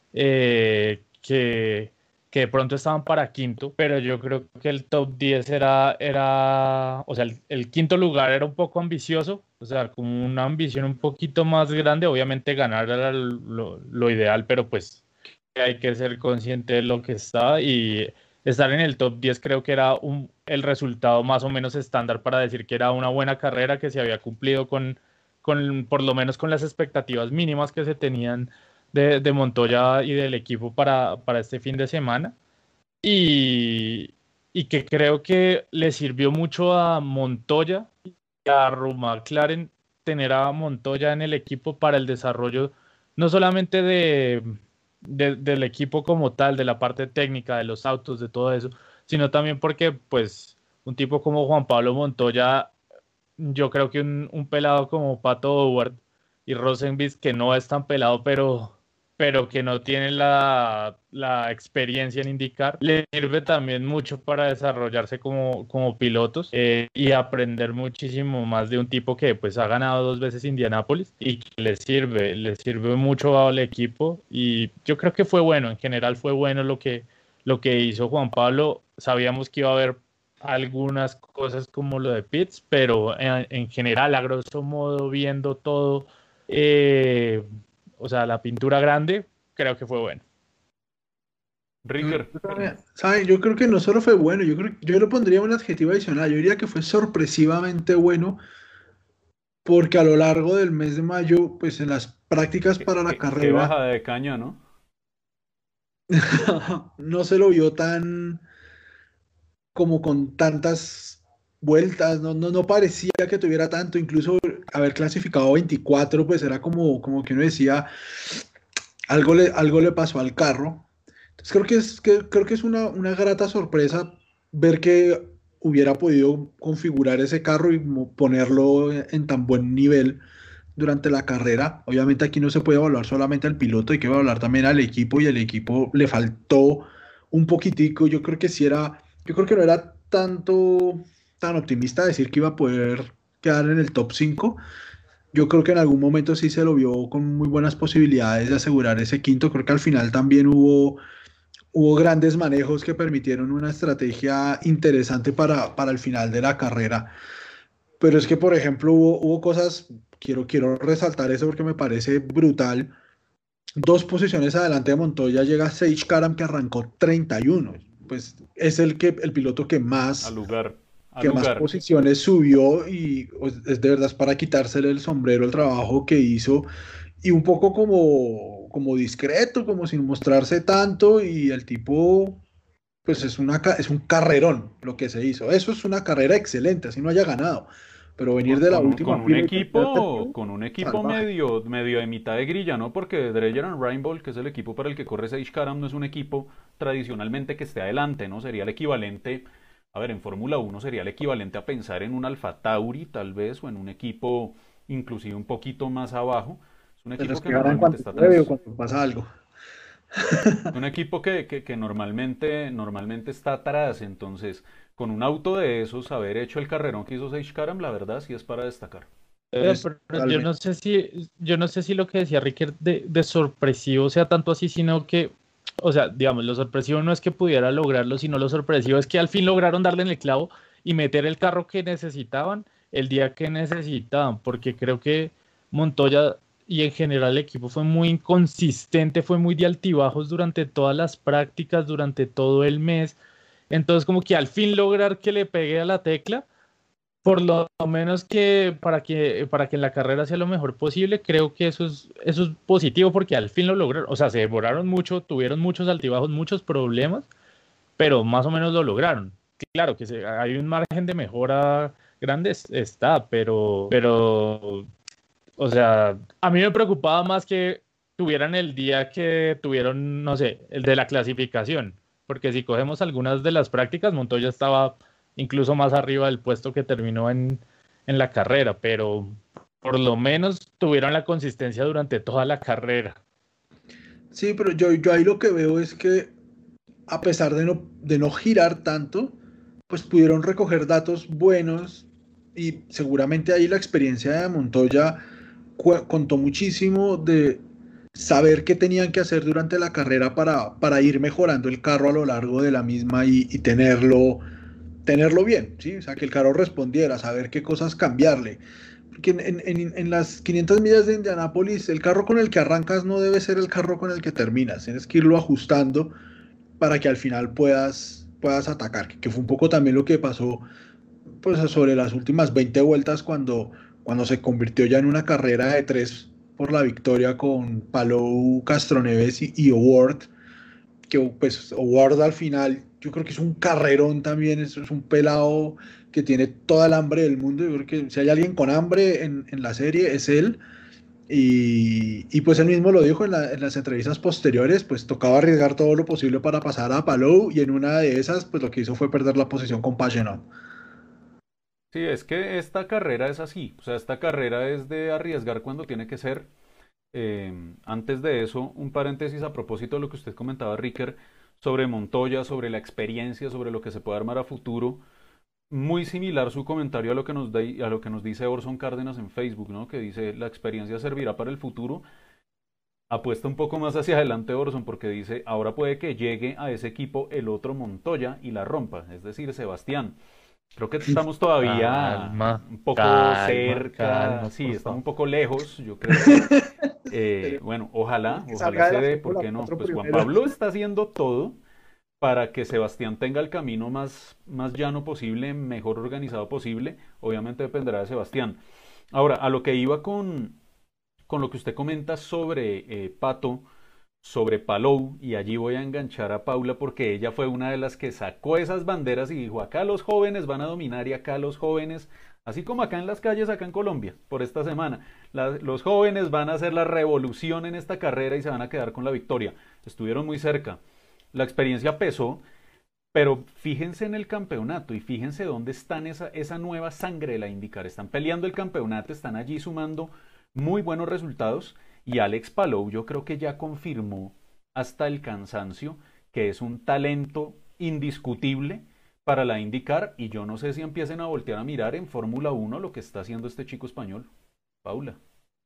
que de pronto estaban para quinto, pero yo creo que el top 10 o sea, el quinto lugar era un poco ambicioso, o sea, como una ambición un poquito más grande, obviamente ganar era lo ideal, pero pues hay que ser consciente de lo que está y estar en el top 10 creo que era el resultado más o menos estándar para decir que era una buena carrera que se había cumplido con por lo menos con las expectativas mínimas que se tenían de Montoya y del equipo para este fin de semana y que creo que le sirvió mucho a Montoya y a McLaren tener a Montoya en el equipo para el desarrollo no solamente del equipo como tal, de la parte técnica, de los autos, de todo eso, sino también porque pues un tipo como Juan Pablo Montoya, yo creo que un pelado como Pato Howard y Rosenqvist, que no es tan pelado, pero que no tiene la experiencia en indicar, le sirve también mucho para desarrollarse como pilotos y aprender muchísimo más de un tipo que pues ha ganado 2 veces Indianápolis y que le sirve mucho al equipo y yo creo que fue bueno, en general fue bueno lo que hizo Juan Pablo. Sabíamos que iba a haber algunas cosas como lo de Pitts, pero en general, a grosso modo, viendo todo, o sea, la pintura grande, creo que fue bueno. Ricker. ¿Sabe? Yo creo que no solo fue bueno, yo le pondría un adjetivo adicional. Yo diría que fue sorpresivamente bueno porque a lo largo del mes de mayo, pues en las prácticas para la Qué carrera, bajada de caña, ¿no? no se lo vio tan como con tantas vueltas, no parecía que tuviera tanto, incluso haber clasificado 24, pues era como que uno decía, algo le pasó al carro. Entonces creo que es una grata sorpresa ver que hubiera podido configurar ese carro y ponerlo en tan buen nivel durante la carrera. Obviamente aquí no se puede evaluar solamente al piloto, hay que evaluar también al equipo y al equipo le faltó un poquitico. Yo creo que no era tan optimista decir que iba a poder quedar en el top 5. Yo creo que en algún momento sí se lo vio con muy buenas posibilidades de asegurar ese quinto. Creo que al final también hubo grandes manejos que permitieron una estrategia interesante para el final de la carrera. Pero es que, por ejemplo, hubo cosas, quiero resaltar eso porque me parece brutal. 2 posiciones adelante de Montoya llega Sage Karam que arrancó 31. Pues es el piloto que Al más, lugar, al que más lugar. posiciones subió y pues, es de verdad es para quitársele el sombrero el trabajo que hizo y un poco como discreto, como sin mostrarse tanto y el tipo pues es un carrerón lo que se hizo. Eso es una carrera excelente, así no haya ganado. Pero venir de la última fila y terminar tercero, Con un equipo salvaje. medio de mitad de grilla, ¿no? Porque Dreyer and Rainbow, que es el equipo para el que corre Sage Karam, no es un equipo tradicionalmente que esté adelante, ¿no? Sería el equivalente, a ver, en Fórmula 1 sería el equivalente a pensar en un Alfa Tauri, tal vez, o en un equipo inclusive un poquito más abajo. Es un De los equipo que que ganan normalmente cuando está llueve o atrás. cuando pasa algo. Un equipo que normalmente está atrás, entonces, con un auto de esos, haber hecho el carrerón que hizo Sage Karam, la verdad sí es para destacar. Es Pero totalmente. yo no sé si lo que decía Ricker de sorpresivo sea tanto así, sino que, o sea, digamos, lo sorpresivo no es que pudiera lograrlo, sino lo sorpresivo es que al fin lograron darle en el clavo y meter el carro que necesitaban el día que necesitaban, porque creo que Montoya y en general el equipo fue muy inconsistente, fue muy de altibajos durante todas las prácticas, durante todo el mes. Entonces, como que al fin lograr que le pegue a la tecla por lo menos para que en la carrera sea lo mejor posible, creo que eso es positivo porque al fin lo lograron. O sea, se demoraron mucho, tuvieron muchos altibajos, muchos problemas, pero más o menos lo lograron. Claro que hay un margen de mejora grande, está, pero, o sea, a mí me preocupaba más que tuvieran el día que tuvieron, no sé, el de la clasificación, porque si cogemos algunas de las prácticas, Montoya estaba incluso más arriba del puesto que terminó en la carrera, pero por lo menos tuvieron la consistencia durante toda la carrera. Sí, pero yo ahí lo que veo es que a pesar de no girar tanto, pues pudieron recoger datos buenos y seguramente ahí la experiencia de Montoya contó muchísimo de saber qué tenían que hacer durante la carrera para ir mejorando el carro a lo largo de la misma y tenerlo bien, ¿sí? O sea, que el carro respondiera, saber qué cosas cambiarle. Porque en las 500 millas de Indianápolis, el carro con el que arrancas no debe ser el carro con el que terminas. Tienes que irlo ajustando para que al final puedas atacar, que fue un poco también lo que pasó pues, sobre las últimas 20 vueltas cuando se convirtió ya en una carrera de tres por la victoria con Palou, Castroneves y O'Ward, que pues O'Ward al final yo creo que es un carrerón también, es un pelado que tiene toda el hambre del mundo. Yo creo que si hay alguien con hambre en la serie es él. Y pues él mismo lo dijo en las entrevistas posteriores, pues tocaba arriesgar todo lo posible para pasar a Palou y en una de esas pues lo que hizo fue perder la posición con Pagenaud. Sí, es que esta carrera es así, o sea, esta carrera es de arriesgar cuando tiene que ser. Antes de eso, un paréntesis a propósito de lo que usted comentaba, Ricker, sobre Montoya, sobre la experiencia, sobre lo que se puede armar a futuro. Muy similar su comentario a lo que nos dice Orson Cárdenas en Facebook, ¿no? Que dice, la experiencia servirá para el futuro. Apuesta un poco más hacia adelante Orson porque dice, ahora puede que llegue a ese equipo el otro Montoya y la rompa, es decir, Sebastián. Creo que estamos todavía un poco cerca, calma, sí, por estamos favor. un poco lejos, yo creo. Bueno, ojalá Que salga se de la dé, ¿por fórmula qué no? 4 Pues Juan primero. Pablo está haciendo todo para que Sebastián tenga el camino más llano posible, mejor organizado posible. Obviamente dependerá de Sebastián. Ahora, a lo que iba con lo que usted comenta sobre Pato, sobre Palou, y allí voy a enganchar a Paula porque ella fue una de las que sacó esas banderas y dijo, acá los jóvenes van a dominar y acá los jóvenes, así como acá en las calles, acá en Colombia, por esta semana, los jóvenes van a hacer la revolución en esta carrera y se van a quedar con la victoria. Estuvieron muy cerca. La experiencia pesó, pero fíjense en el campeonato y fíjense dónde están esa nueva sangre de la IndyCar. Están peleando el campeonato, están allí sumando muy buenos resultados y Alex Palou yo creo que ya confirmó hasta el cansancio que es un talento indiscutible para la IndyCar y yo no sé si empiecen a voltear a mirar en Fórmula 1 lo que está haciendo este chico español. Paula.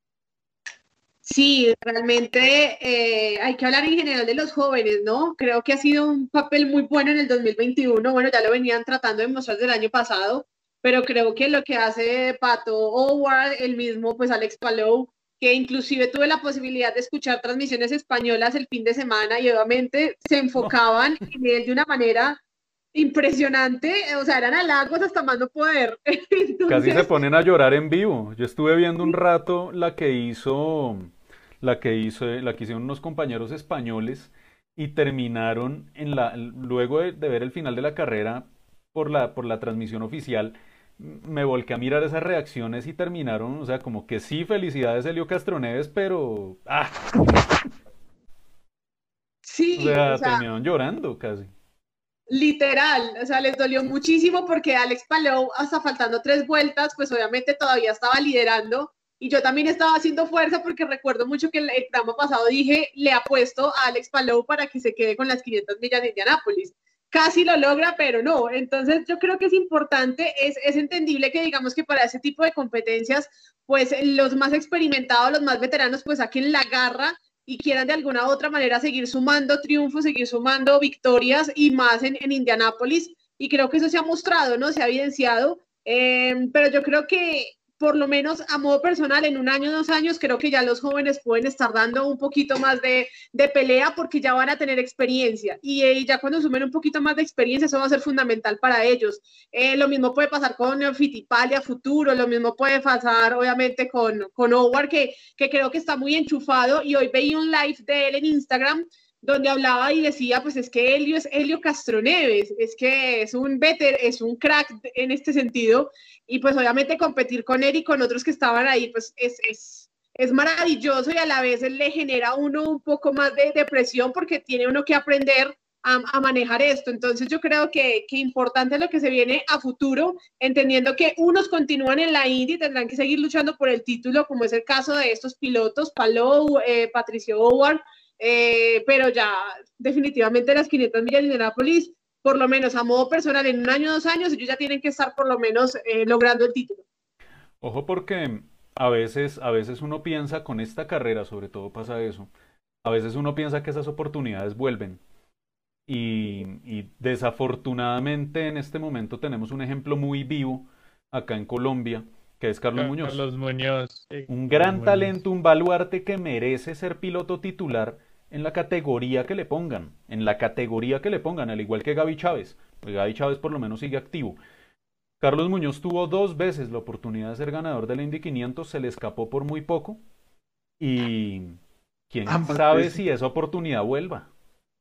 Sí, realmente hay que hablar en general de los jóvenes, ¿no? Creo que ha sido un papel muy bueno en el 2021. Bueno, ya lo venían tratando de mostrar del año pasado, pero creo que lo que hace Pato O'Ward, el mismo, pues Alex Palou, que inclusive tuve la posibilidad de escuchar transmisiones españolas el fin de semana y obviamente se enfocaban en él de una manera impresionante, o sea, eran halagos hasta más no poder. Casi se Entonces, ponen a llorar en vivo. Yo estuve viendo un rato la que hicieron unos compañeros españoles y terminaron luego de ver el final de la carrera por la transmisión oficial, me volqué a mirar esas reacciones y terminaron, o sea, como que sí, felicidades Helio Castroneves, pero o sí, o sea, sea, terminaron llorando casi. literal, o sea, les dolió muchísimo porque Alex Palou, hasta faltando 3 vueltas, pues obviamente todavía estaba liderando y yo también estaba haciendo fuerza porque recuerdo mucho que el programa pasado dije, le apuesto a Alex Palou para que se quede con las 500 millas de Indianápolis. Casi lo logra, pero no. Entonces yo creo que es importante, es entendible que digamos que para ese tipo de competencias, pues los más experimentados, los más veteranos, pues saquen la garra y quieran de alguna u otra manera seguir sumando triunfos, seguir sumando victorias y más en Indianápolis. Y creo que eso se ha mostrado, ¿no? Se ha evidenciado. Pero yo creo que por lo menos a modo personal, en 1 año, 2 años, creo que ya los jóvenes pueden estar dando un poquito más de pelea porque ya van a tener experiencia y ya cuando sumen un poquito más de experiencia, eso va a ser fundamental para ellos. Lo mismo puede pasar con Fittipaldi a futuro, lo mismo puede pasar obviamente con Howard, que creo que está muy enchufado, y hoy veía un live de él en Instagram donde hablaba y decía, pues es que Helio es Helio Castroneves, es que es un es un crack en este sentido, y pues obviamente competir con él y con otros que estaban ahí, pues es maravilloso, y a la vez le genera a uno un poco más de presión porque tiene uno que aprender a manejar esto. Entonces yo creo que importante lo que se viene a futuro, entendiendo que unos continúan en la Indy, tendrán que seguir luchando por el título, como es el caso de estos pilotos, Palou, Patricio Howard, pero ya definitivamente las 500 millas de Indianápolis, por lo menos a modo personal, en 1 año, 2 años, ellos ya tienen que estar por lo menos logrando el título. Ojo porque a veces uno piensa con esta carrera, sobre todo pasa eso, a veces uno piensa que esas oportunidades vuelven y desafortunadamente en este momento tenemos un ejemplo muy vivo acá en Colombia, que es Carlos Muñoz. Carlos Muñoz. Un gran talento, un baluarte que merece ser piloto titular en la categoría que le pongan, en la categoría que le pongan, al igual que Gaby Chávez. Pues Gaby Chávez por lo menos sigue activo. Carlos Muñoz tuvo 2 veces la oportunidad de ser ganador de la Indy 500, se le escapó por muy poco y quién sabe si esa oportunidad vuelva.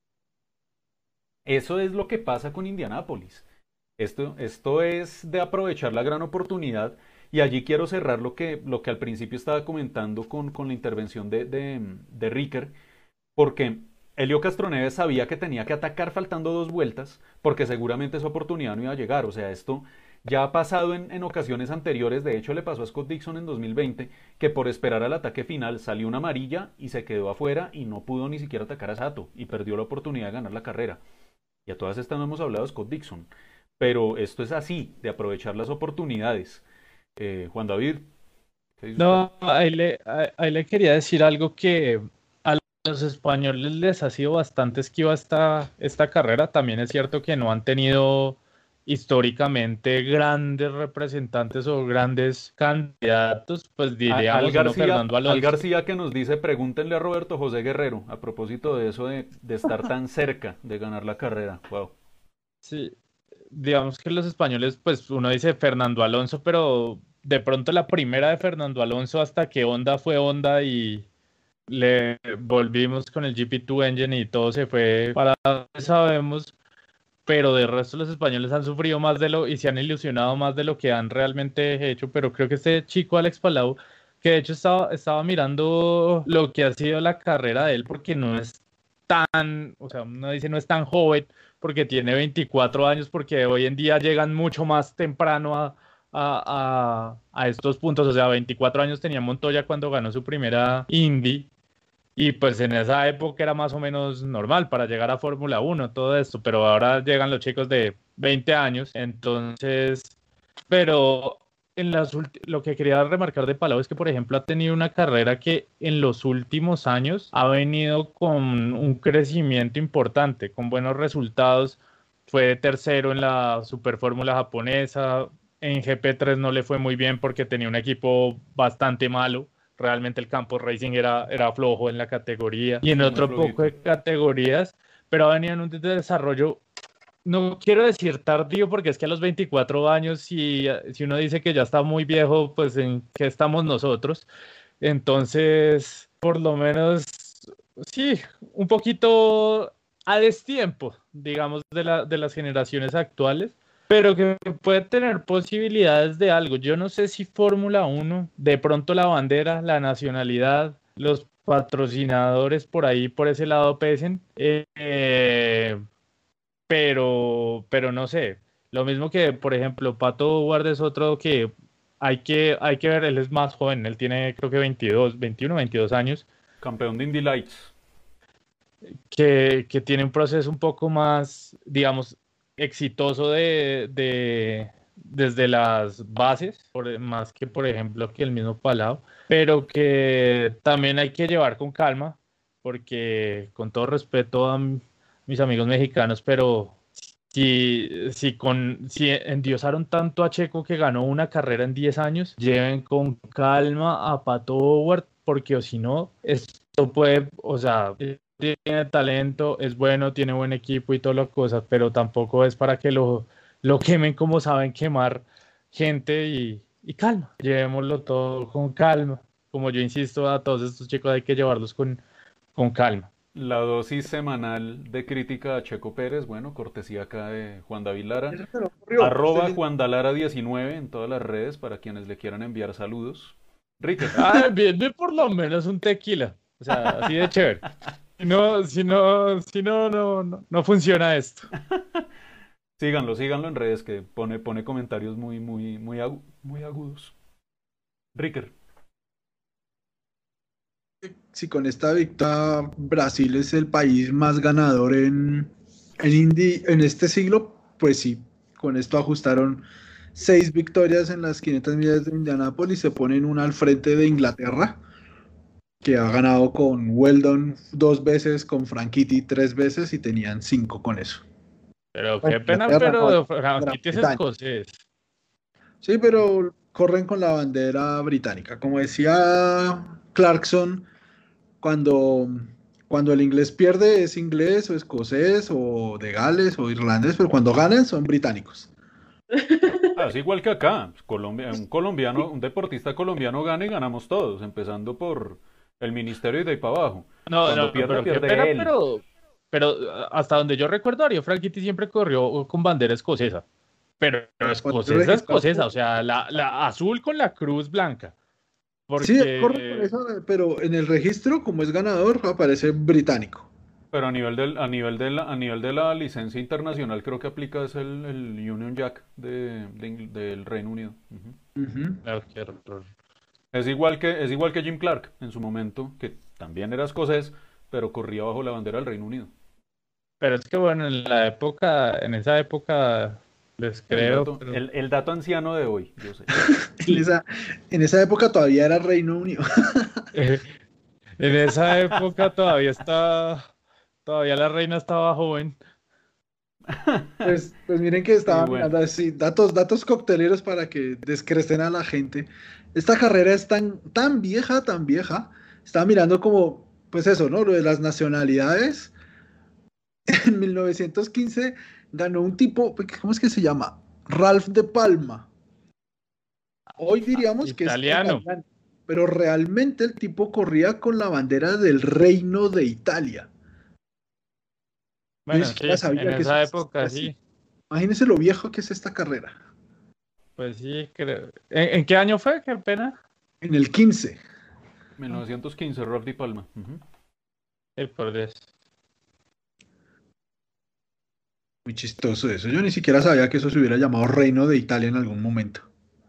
Eso es lo que pasa con Indianápolis. Esto es de aprovechar la gran oportunidad, y allí quiero cerrar lo que al principio estaba comentando con la intervención de Ricker, porque Helio Castroneves sabía que tenía que atacar faltando 2 vueltas, porque seguramente esa oportunidad no iba a llegar. O sea, esto ya ha pasado en ocasiones anteriores. De hecho, le pasó a Scott Dixon en 2020, que por esperar al ataque final salió una amarilla y se quedó afuera y no pudo ni siquiera atacar a Sato y perdió la oportunidad de ganar la carrera. Y a todas estas no hemos hablado de Scott Dixon, pero esto es así, de aprovechar las oportunidades. Juan David, ¿qué dice No, usted? ahí le quería decir algo que a los españoles les ha sido bastante esquiva esta carrera. También es cierto que no han tenido históricamente grandes representantes o grandes candidatos, pues diríamos uno Fernando Al Alonso. García que nos dice, pregúntenle a Roberto José Guerrero, a propósito de eso de estar tan cerca de ganar la carrera. Wow. Sí, digamos que los españoles, pues uno dice Fernando Alonso, pero de pronto la primera de Fernando Alonso hasta que Honda fue Honda y le volvimos con el GP2 Engine y todo se fue para donde sabemos, pero de resto los españoles han sufrido más y se han ilusionado más de lo que han realmente hecho. Pero creo que este chico Alex Palau, que de hecho estaba mirando lo que ha sido la carrera de él, porque no es tan, o sea, uno dice no es tan joven porque tiene 24 años, porque hoy en día llegan mucho más temprano a estos puntos. O sea, 24 años tenía Montoya cuando ganó su primera Indy, y pues en esa época era más o menos normal para llegar a Fórmula 1, todo esto, pero ahora llegan los chicos de 20 años, entonces, pero lo que quería remarcar de Palau es que, por ejemplo, ha tenido una carrera que en los últimos años ha venido con un crecimiento importante, con buenos resultados. Fue tercero en la Super Fórmula japonesa, en GP3 no le fue muy bien porque tenía un equipo bastante malo. Realmente el campo racing era flojo en la categoría y en Sí, muy otro poco flojito. de categorías, pero ha venido en un desarrollo, no quiero decir tardío, porque es que a los 24 años, si uno dice que ya está muy viejo, pues ¿en qué estamos nosotros? Entonces, por lo menos, sí, un poquito a destiempo, digamos, de las generaciones actuales, pero que puede tener posibilidades de algo. Yo no sé si Fórmula 1, de pronto la bandera, la nacionalidad, los patrocinadores por ahí, por ese lado pesen, pero no sé. Lo mismo que, por ejemplo, Pato Ward es otro que hay que ver. Él es más joven, él tiene creo que 22, 21, 22 años, Campeón de Indy Lights. que tiene un proceso un poco más, digamos, exitoso desde las bases, más que, por ejemplo, que el mismo Palau, pero que también hay que llevar con calma, porque con todo respeto a mis amigos mexicanos, pero si endiosaron tanto a Checo que ganó una carrera en 10 años, lleven con calma a Pato Howard, porque o si no, esto puede, o sea, tiene talento, es bueno, tiene buen equipo y todas las cosas, pero tampoco es para que lo quemen como saben quemar gente y calma, llevémoslo todo con calma. Como yo insisto, a todos estos chicos hay que llevarlos con calma. La dosis semanal de crítica a Checo Pérez, bueno, cortesía acá de Juan David Lara. Eso se le ocurrió. Juan Dalara 19 en todas las redes para quienes le quieran enviar saludos. Ricker. Bien, por lo menos un tequila. O sea, así de chévere. Si no, no funciona esto. Síganlo en redes que pone comentarios muy agudos. Ricker. Si con esta victoria Brasil es el país más ganador en Indy en este siglo, pues sí, con esto ajustaron 6 victorias en las 500 millas de Indianápolis, se ponen una al frente de Inglaterra, que ha ganado con Weldon 2 veces, con Franchitti 3 veces y tenían 5 con eso. Pero Bueno, qué pena, Inglaterra, pero Gran Franchitti es Bretaña. escocés. Sí, pero corren con la bandera británica. Como decía Clarkson, cuando, cuando el inglés pierde es inglés o escocés o de Gales o irlandés, pero cuando ganan son británicos. Es igual que acá. Un deportista colombiano gana y ganamos todos, empezando por el ministerio y de ahí para abajo. Cuando pierde, pero qué pierde pena, él. pero hasta donde yo recuerdo, Darío Franchitti siempre corrió con bandera escocesa. Pero Cuando escocesa, o sea, la azul con la cruz blanca. Sí, corre con Porque, eso, pero en el registro, como es ganador, aparece británico. Pero a nivel de la licencia internacional creo que aplica es el Union Jack del Reino Unido. Ujú. Ujú. qué error. Es igual que Jim Clark en su momento, que también era escocés, pero corría bajo la bandera del Reino Unido. Pero es que bueno, en esa época les creo, pero El dato anciano de hoy, yo sé. En esa época todavía era Reino Unido. en esa época todavía la reina estaba joven. Pues miren que Sí, estaba bueno. mirando así, datos cocteleros para que descresten a la gente. Esta carrera es tan vieja, tan vieja. Estaba mirando como, pues eso, ¿no? Lo de las nacionalidades. En 1915 ganó un tipo, ¿cómo es que se llama? Ralph de Palma. Hoy diríamos que es Italiano. italiano, pero realmente el tipo corría con la bandera del Reino de Italia. Yo ni Bueno, sí, siquiera sabía en que eso esa existía época así. sí. Imagínense lo viejo que es esta carrera. Pues sí, creo. ¿En qué año fue? Qué pena. En el 15. 1915, Rock Di Palma. Ujú. Por Dios. Muy chistoso eso. Yo ni siquiera sabía que eso se hubiera llamado Reino de Italia en algún momento.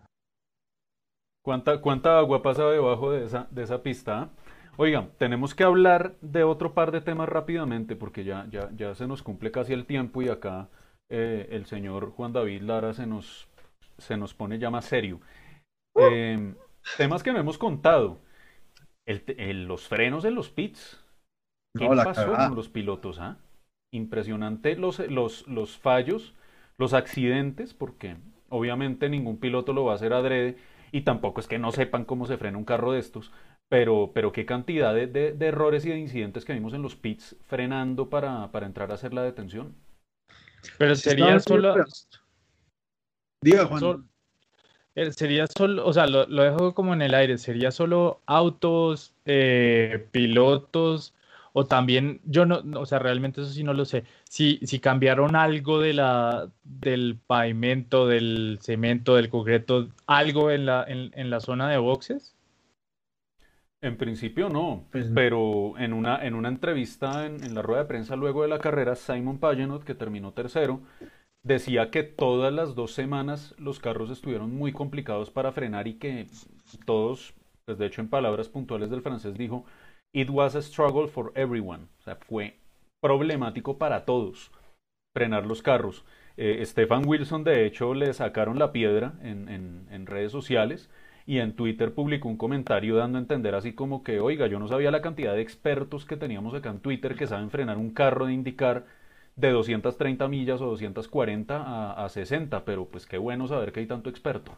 ¿Cuánta agua pasa debajo de esa pista? ¿Ah? Oigan, tenemos que hablar de otro par de temas rápidamente porque ya se nos cumple casi el tiempo y acá el señor Juan David Lara se nos pone ya más serio. Temas que no hemos contado. Los frenos en los pits. ¿Qué No, la pasó cagada. con los pilotos? ¿Ah? Impresionante los fallos, los accidentes, porque obviamente ningún piloto lo va a hacer adrede y tampoco es que no sepan cómo se frena un carro de estos, pero qué cantidad de errores y de incidentes que vimos en los pits frenando para entrar a hacer la detención. Pero Sí, estaba sería muy solo, feo. Diga, Juan. sería solo, o sea, lo dejo como en el aire, sería solo autos, pilotos, o también, yo o sea, realmente eso sí no lo sé, si cambiaron algo del pavimento, del cemento, del concreto, algo en la zona de boxes. En principio no, Pues, pero en una entrevista en la rueda de prensa luego de la carrera, Simon Pagenaud, que terminó tercero, decía que todas las 2 semanas los carros estuvieron muy complicados para frenar y que todos, pues de hecho en palabras puntuales del francés dijo, It was a struggle for everyone, o sea, fue problemático para todos frenar los carros. Stefan Wilson de hecho le sacaron la piedra en redes sociales y en Twitter publicó un comentario dando a entender así como que, oiga, yo no sabía la cantidad de expertos que teníamos acá en Twitter que saben frenar un carro de IndyCar de 230 millas o 240 a 60, pero pues qué bueno saber que hay tanto experto.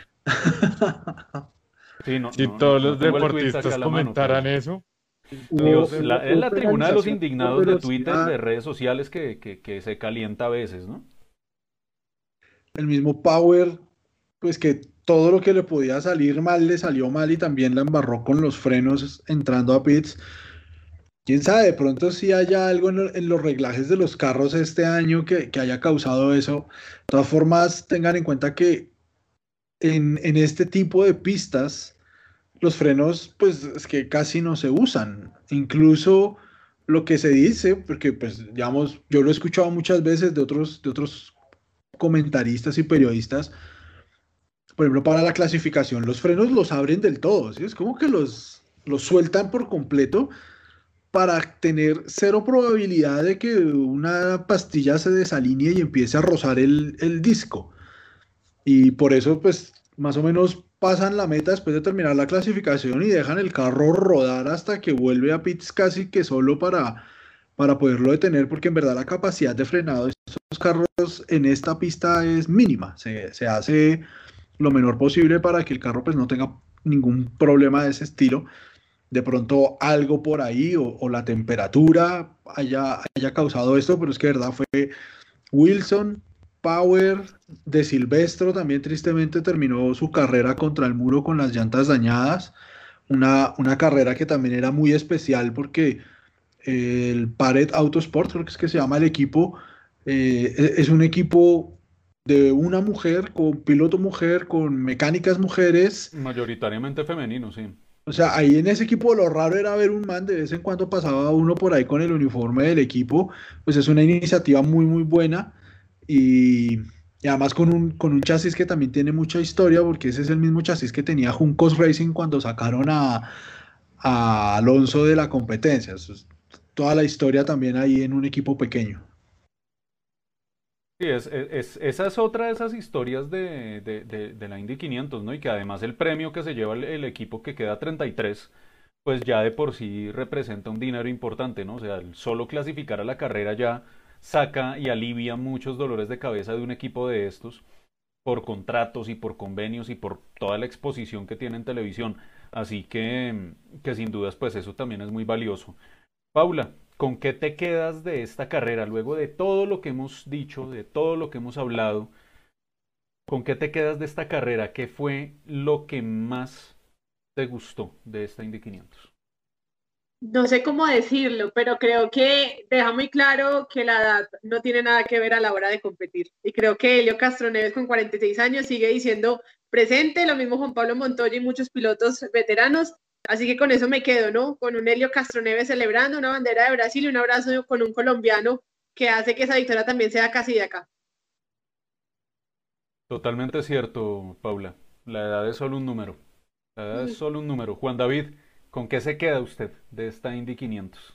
Sí, Si todos no los tengo el tweet acá deportistas a la mano, pero comentaran eso, Dios, es Hubo la tribuna de los penalización por indignados de Twitter, velocidad. de redes sociales que se calienta a veces, ¿no? El mismo Power, pues que todo lo que le podía salir mal le salió mal y también la embarró con los frenos entrando a pits. Quién sabe, de pronto sí haya algo en los reglajes de los carros este año que haya causado eso. De todas formas, tengan en cuenta que en este tipo de pistas los frenos, pues es que casi no se usan. Incluso lo que se dice, porque pues digamos, yo lo he escuchado muchas veces de otros comentaristas y periodistas, por ejemplo, para la clasificación, los frenos los abren del todo, ¿sí? Es como que los sueltan por completo para tener cero probabilidad de que una pastilla se desalinee y empiece a rozar el disco. Y por eso, pues, más o menos pasan la meta después de terminar la clasificación y dejan el carro rodar hasta que vuelve a pits casi que solo para poderlo detener, porque en verdad la capacidad de frenado de estos carros en esta pista es mínima. Se hace lo menor posible para que el carro pues no tenga ningún problema de ese estilo. De pronto algo por ahí o la temperatura haya causado esto, pero es que de verdad fue Wilson, Power, de Silvestro también tristemente terminó su carrera contra el muro con las llantas dañadas. Una carrera que también era muy especial porque el Paret Autosport, creo que es que se llama el equipo, es un equipo de una mujer, con piloto mujer, con mecánicas mujeres. Mayoritariamente femenino, sí. O sea, ahí en ese equipo lo raro era ver un man, de vez en cuando pasaba uno por ahí con el uniforme del equipo, pues es una iniciativa muy, muy buena y, y además con un chasis que también tiene mucha historia, porque ese es el mismo chasis que tenía Juncos Racing cuando sacaron a Alonso de la competencia. Eso es toda la historia también ahí en un equipo pequeño. Sí, esa es otra de esas historias de la Indy 500, ¿no? Y que además el premio que se lleva el equipo que queda 33, pues ya de por sí representa un dinero importante, ¿no? O sea, el solo clasificar a la carrera ya saca y alivia muchos dolores de cabeza de un equipo de estos por contratos y por convenios y por toda la exposición que tiene en televisión. Así que sin dudas, pues eso también es muy valioso. Paula, ¿con qué te quedas de esta carrera? Luego de todo lo que hemos dicho, de todo lo que hemos hablado, ¿con qué te quedas de esta carrera? ¿Qué fue lo que más te gustó de esta Indy 500? No sé cómo decirlo, pero creo que deja muy claro que la edad no tiene nada que ver a la hora de competir. Y creo que Helio Castroneves con 46 años sigue diciendo presente, lo mismo Juan Pablo Montoya y muchos pilotos veteranos. Así que con eso me quedo, ¿no? Con un Helio Castroneves celebrando una bandera de Brasil y un abrazo con un colombiano que hace que esa victoria también sea casi de acá. Totalmente cierto, Paula. La edad es solo un número. La edad es solo un número. Juan David, ¿con qué se queda usted de esta Indy 500?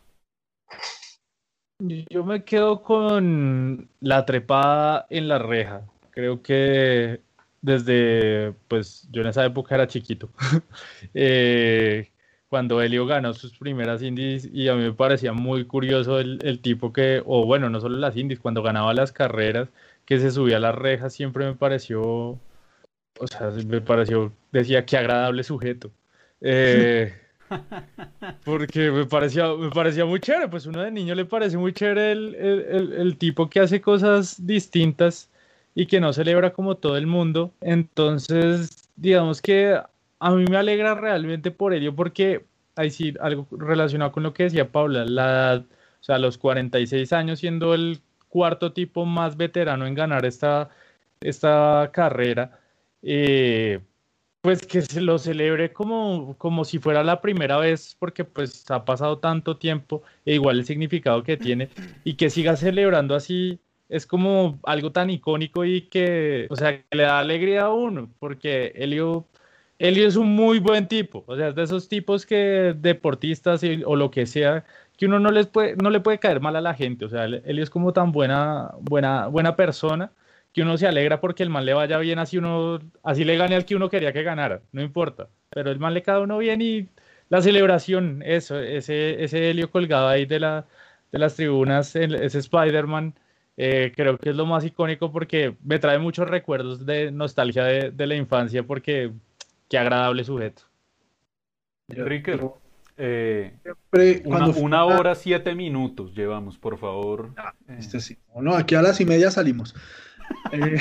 yo me quedo con la trepada en la reja. Creo que desde, pues yo en esa época era chiquito, eh, cuando Helio ganó sus primeras indies y a mí me parecía muy curioso el tipo que, o bueno, no solo las indies, cuando ganaba las carreras, que se subía a las rejas, siempre me pareció, o sea, me pareció, decía qué agradable sujeto. Eh, Porque me parecía muy chévere, pues uno de niño le parece muy chévere el tipo que hace cosas distintas y que no celebra como todo el mundo. Entonces, digamos que a mí me alegra realmente por ello, porque ahí sí, algo relacionado con lo que decía Paula, o sea, los 46 años siendo el cuarto tipo más veterano en ganar esta carrera. eh, pues que se lo celebre como si fuera la primera vez, porque pues ha pasado tanto tiempo, e igual el significado que tiene, y que siga celebrando así, es como algo tan icónico y que, o sea, que le da alegría a uno, porque Elio es un muy buen tipo, o sea, es de esos tipos que deportistas o lo que sea, que uno no le puede caer mal a la gente, o sea, Elio es como tan buena persona que uno se alegra porque el man le vaya bien, así le gane al que uno quería que ganara, no importa, pero el man le cae a uno bien y la celebración, eso, ese Helio colgado ahí de las tribunas es Spider-Man. Creo que es lo más icónico porque me trae muchos recuerdos de nostalgia de la infancia porque qué agradable sujeto. Ricker, Yo eh, siempre, cuando fui una hora 7 minutos llevamos, por favor. sí. No, aquí a las 1:30 salimos. Eh,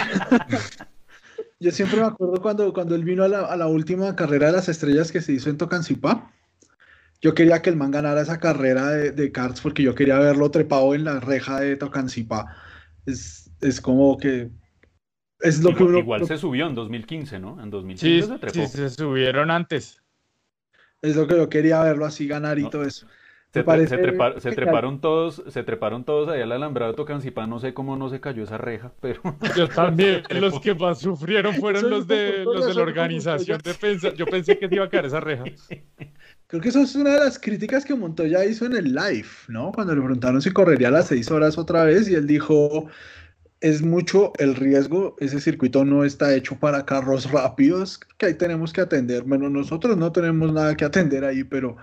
yo siempre me acuerdo cuando él vino a la última carrera de las estrellas que se hizo en Tocancipá. Yo quería que el man ganara esa carrera de karts porque yo quería verlo trepado en la reja de Tocancipá. Es como que es lo que Igual, uno, igual se subió en 2015, ¿no? En dos mil Sí, quince se sí, trepó. se subieron antes. es lo que yo quería verlo así ganar y ¿No? todo eso. Me parece genial. Se treparon todos ahí al alambrado de Tocancipá. No sé cómo no se cayó esa reja, pero Yo se también, los trepó. que más sufrieron fueron Soy como los Montoya, de la soy como Montoya. organización de prensa. Yo pensé que se iba a caer esa reja. Creo que eso es una de las críticas que Montoya hizo en el live, ¿no? Cuando le preguntaron si correría a las 6 horas otra vez y él dijo, es mucho el riesgo, ese circuito no está hecho para carros rápidos, que ahí tenemos que atender. Bueno, nosotros no tenemos nada que atender ahí, pero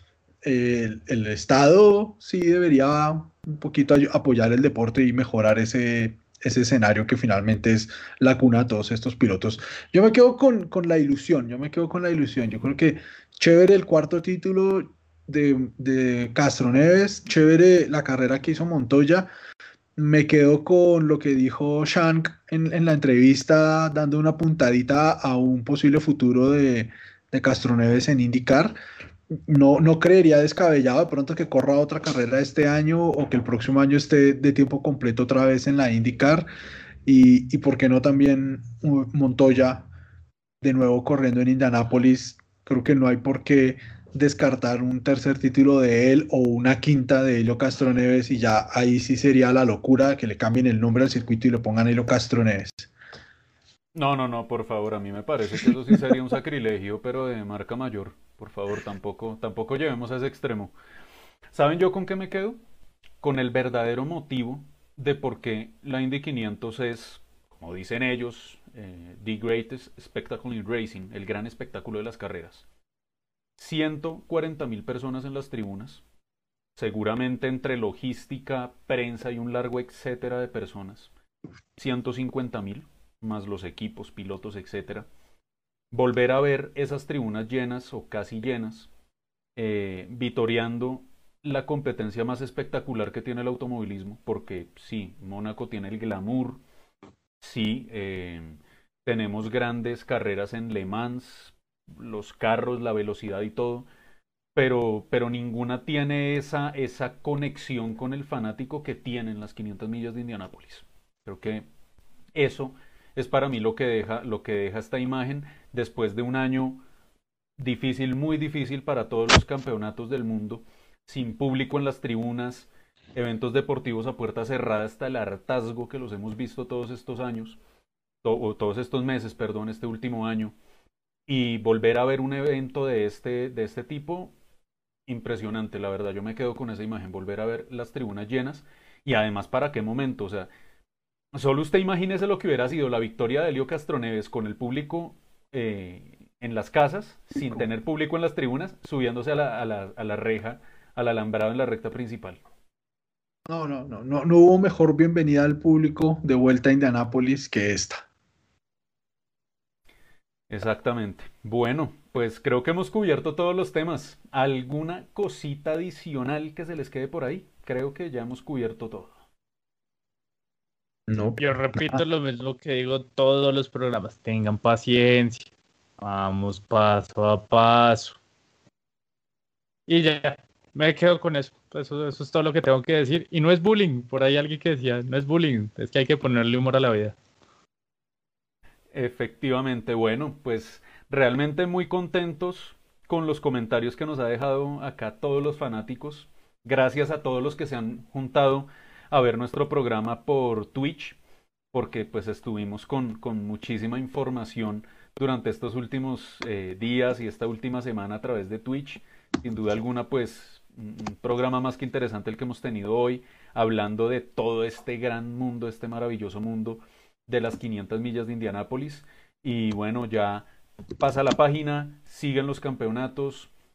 el Estado sí debería un poquito apoyar el deporte y mejorar ese escenario que finalmente es la cuna de todos estos pilotos. Yo me quedo con la ilusión, yo me quedo con la ilusión. Yo creo que chévere el cuarto título de Castro Neves, chévere la carrera que hizo Montoya. Me quedo con lo que dijo Shank en la entrevista, dando una puntadita a un posible futuro de Castroneves en IndyCar. No creería descabellado de pronto que corra otra carrera este año o que el próximo año esté de tiempo completo otra vez en la IndyCar y por qué no también Montoya de nuevo corriendo en Indianápolis. Creo que no hay por qué descartar un tercer título de él o una quinta de Helio Castroneves y ya ahí sí sería la locura que le cambien el nombre al circuito y le pongan Helio Castroneves. No, no, no, por favor, a mí me parece que eso sí sería un sacrilegio, pero de marca mayor. Por favor, tampoco llevemos a ese extremo. ¿Saben yo con qué me quedo? Con el verdadero motivo de por qué la Indy 500 es, como dicen ellos, the greatest spectacle in racing, el gran espectáculo de las carreras. 140.000 personas en las tribunas, seguramente entre logística, prensa y un largo etcétera de personas. 150.000, más los equipos, pilotos, etcétera. Volver a ver esas tribunas llenas o casi llenas, vitoreando la competencia más espectacular que tiene el automovilismo, porque sí, Mónaco tiene el glamour, sí, tenemos grandes carreras en Le Mans, los carros, la velocidad y todo, pero ninguna tiene esa conexión con el fanático que tienen las 500 millas de Indianápolis. Creo que eso es para mí lo que deja esta imagen después de un año difícil, muy difícil para todos los campeonatos del mundo, sin público en las tribunas, eventos deportivos a puerta cerrada hasta el hartazgo que los hemos visto todos estos años, o todos estos meses, perdón, este último año, y volver a ver un evento de este tipo, impresionante, la verdad, yo me quedo con esa imagen, volver a ver las tribunas llenas, y además para qué momento, o sea, solo usted imagínese lo que hubiera sido la victoria de Helio Castroneves con el público en las casas, sin tener público en las tribunas, subiéndose a la reja, al alambrado en la recta principal. No hubo mejor bienvenida al público de vuelta a Indianápolis que esta. Exactamente. Bueno, pues creo que hemos cubierto todos los temas. ¿Alguna cosita adicional que se les quede por ahí? Creo que ya hemos cubierto todo. No, Yo repito lo mismo que digo todos los programas. Tengan paciencia. Vamos paso a paso. Y ya, me quedo con eso. Eso es todo lo que tengo que decir. Y no es bullying. Por ahí alguien que decía, no es bullying. Es que hay que ponerle humor a la vida. Efectivamente, bueno, pues realmente muy contentos con los comentarios que nos ha dejado acá todos los fanáticos. Gracias a todos los que se han juntado a ver nuestro programa por Twitch, porque pues estuvimos con muchísima información durante estos últimos días y esta última semana a través de Twitch. Sin duda alguna, pues un programa más que interesante el que hemos tenido hoy, hablando de todo este gran mundo, este maravilloso mundo de las 500 millas de Indianápolis. Y bueno, ya pasa la página, siguen los campeonatos,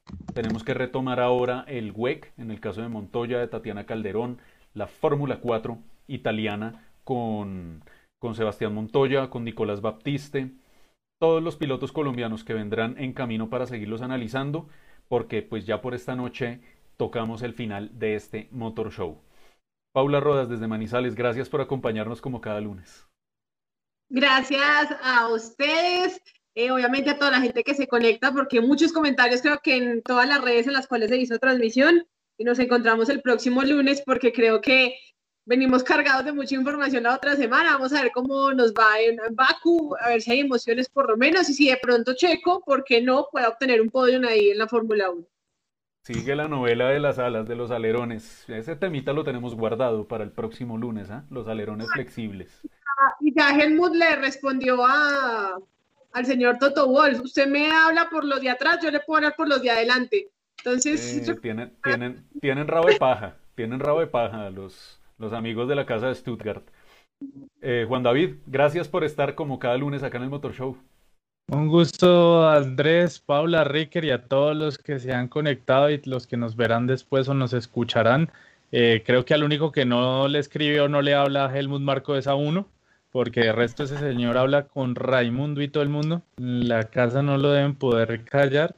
Tenemos que retomar ahora el WEC, en el caso de Montoya, de Tatiana Calderón, la Fórmula 4 italiana con Sebastián Montoya, con Nicolás Baptiste, todos los pilotos colombianos que vendrán en camino para seguirlos analizando, porque pues ya por esta noche tocamos el final de este Motor Show. Paula Rodas desde Manizales, gracias por acompañarnos como cada lunes. Gracias a ustedes, obviamente a toda la gente que se conecta, porque muchos comentarios creo que en todas las redes en las cuales se hizo transmisión, y nos encontramos el próximo lunes porque creo que venimos cargados de mucha información la otra semana. Vamos a ver cómo nos va en Bakú, a ver si hay emociones por lo menos, y si de pronto Checo, ¿por qué no?, pueda obtener un podio ahí en la Fórmula 1. Sigue la novela de las alas, de los alerones. Ese temita lo tenemos guardado para el próximo lunes, ¿eh? Los alerones flexibles. Y ya Helmut le respondió al señor Toto Wolff: usted me habla por los de atrás, yo le puedo hablar por los de adelante. Entonces, tienen rabo de paja, los amigos de la casa de Stuttgart. Juan David, gracias por estar como cada lunes acá en el Motor Show. Un gusto, Andrés, Paula, Ricker y a todos los que se han conectado y los que nos verán después o nos escucharán. Creo que al único que no le escribe o no le habla a Helmut Marko es a uno, porque el resto ese señor habla con Raimundo y todo el mundo. En la casa no lo deben poder callar.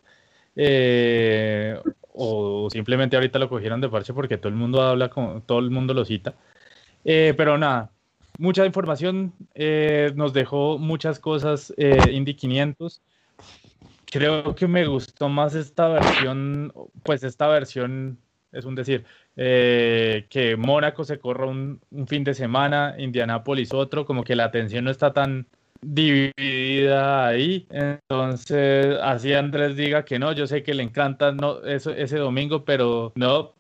O simplemente ahorita lo cogieron de parche porque todo el mundo habla, todo el mundo lo cita. Pero nada. Mucha información, nos dejó muchas cosas Indy 500. Creo que me gustó más esta versión, pues esta versión es un decir, que Mónaco se corra un fin de semana, Indianápolis otro, como que la atención no está tan dividida ahí. Entonces, así Andrés diga que no, yo sé que le encanta ese domingo, pero no.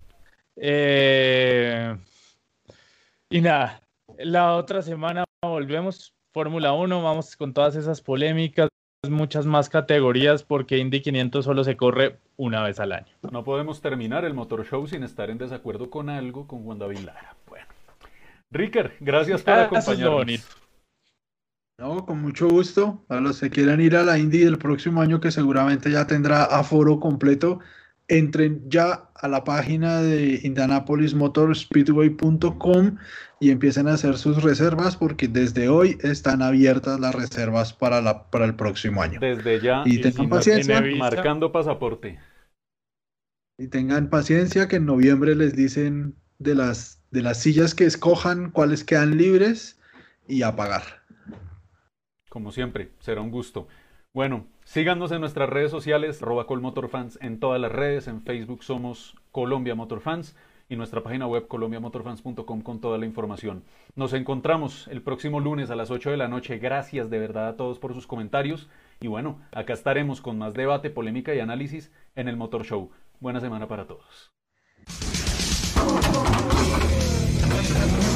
Y nada. La otra semana volvemos, Fórmula 1, vamos con todas esas polémicas, muchas más categorías, porque Indy 500 solo se corre una vez al año. No podemos terminar el Motor Show sin estar en desacuerdo con algo con Juan David Lara. Bueno, Ricker, gracias por acompañarnos. No, con mucho gusto. A los que quieran ir a la Indy del próximo año, que seguramente ya tendrá aforo completo, entren ya a la página de indianapolismotorspeedway.com y empiecen a hacer sus reservas, porque desde hoy están abiertas las reservas para el próximo año. Desde ya, y tengan paciencia, marcando pasaporte. Y tengan paciencia, que en noviembre les dicen de las sillas que escojan, cuáles quedan libres, y a pagar. Como siempre, será un gusto. Bueno, síganos en nuestras redes sociales, @colmotorfans en todas las redes. En Facebook somos Colombia Motorfans y nuestra página web colombiamotorfans.com con toda la información. Nos encontramos el próximo lunes a las 8 de la noche. Gracias de verdad a todos por sus comentarios. Y bueno, acá estaremos con más debate, polémica y análisis en el Motor Show. Buena semana para todos.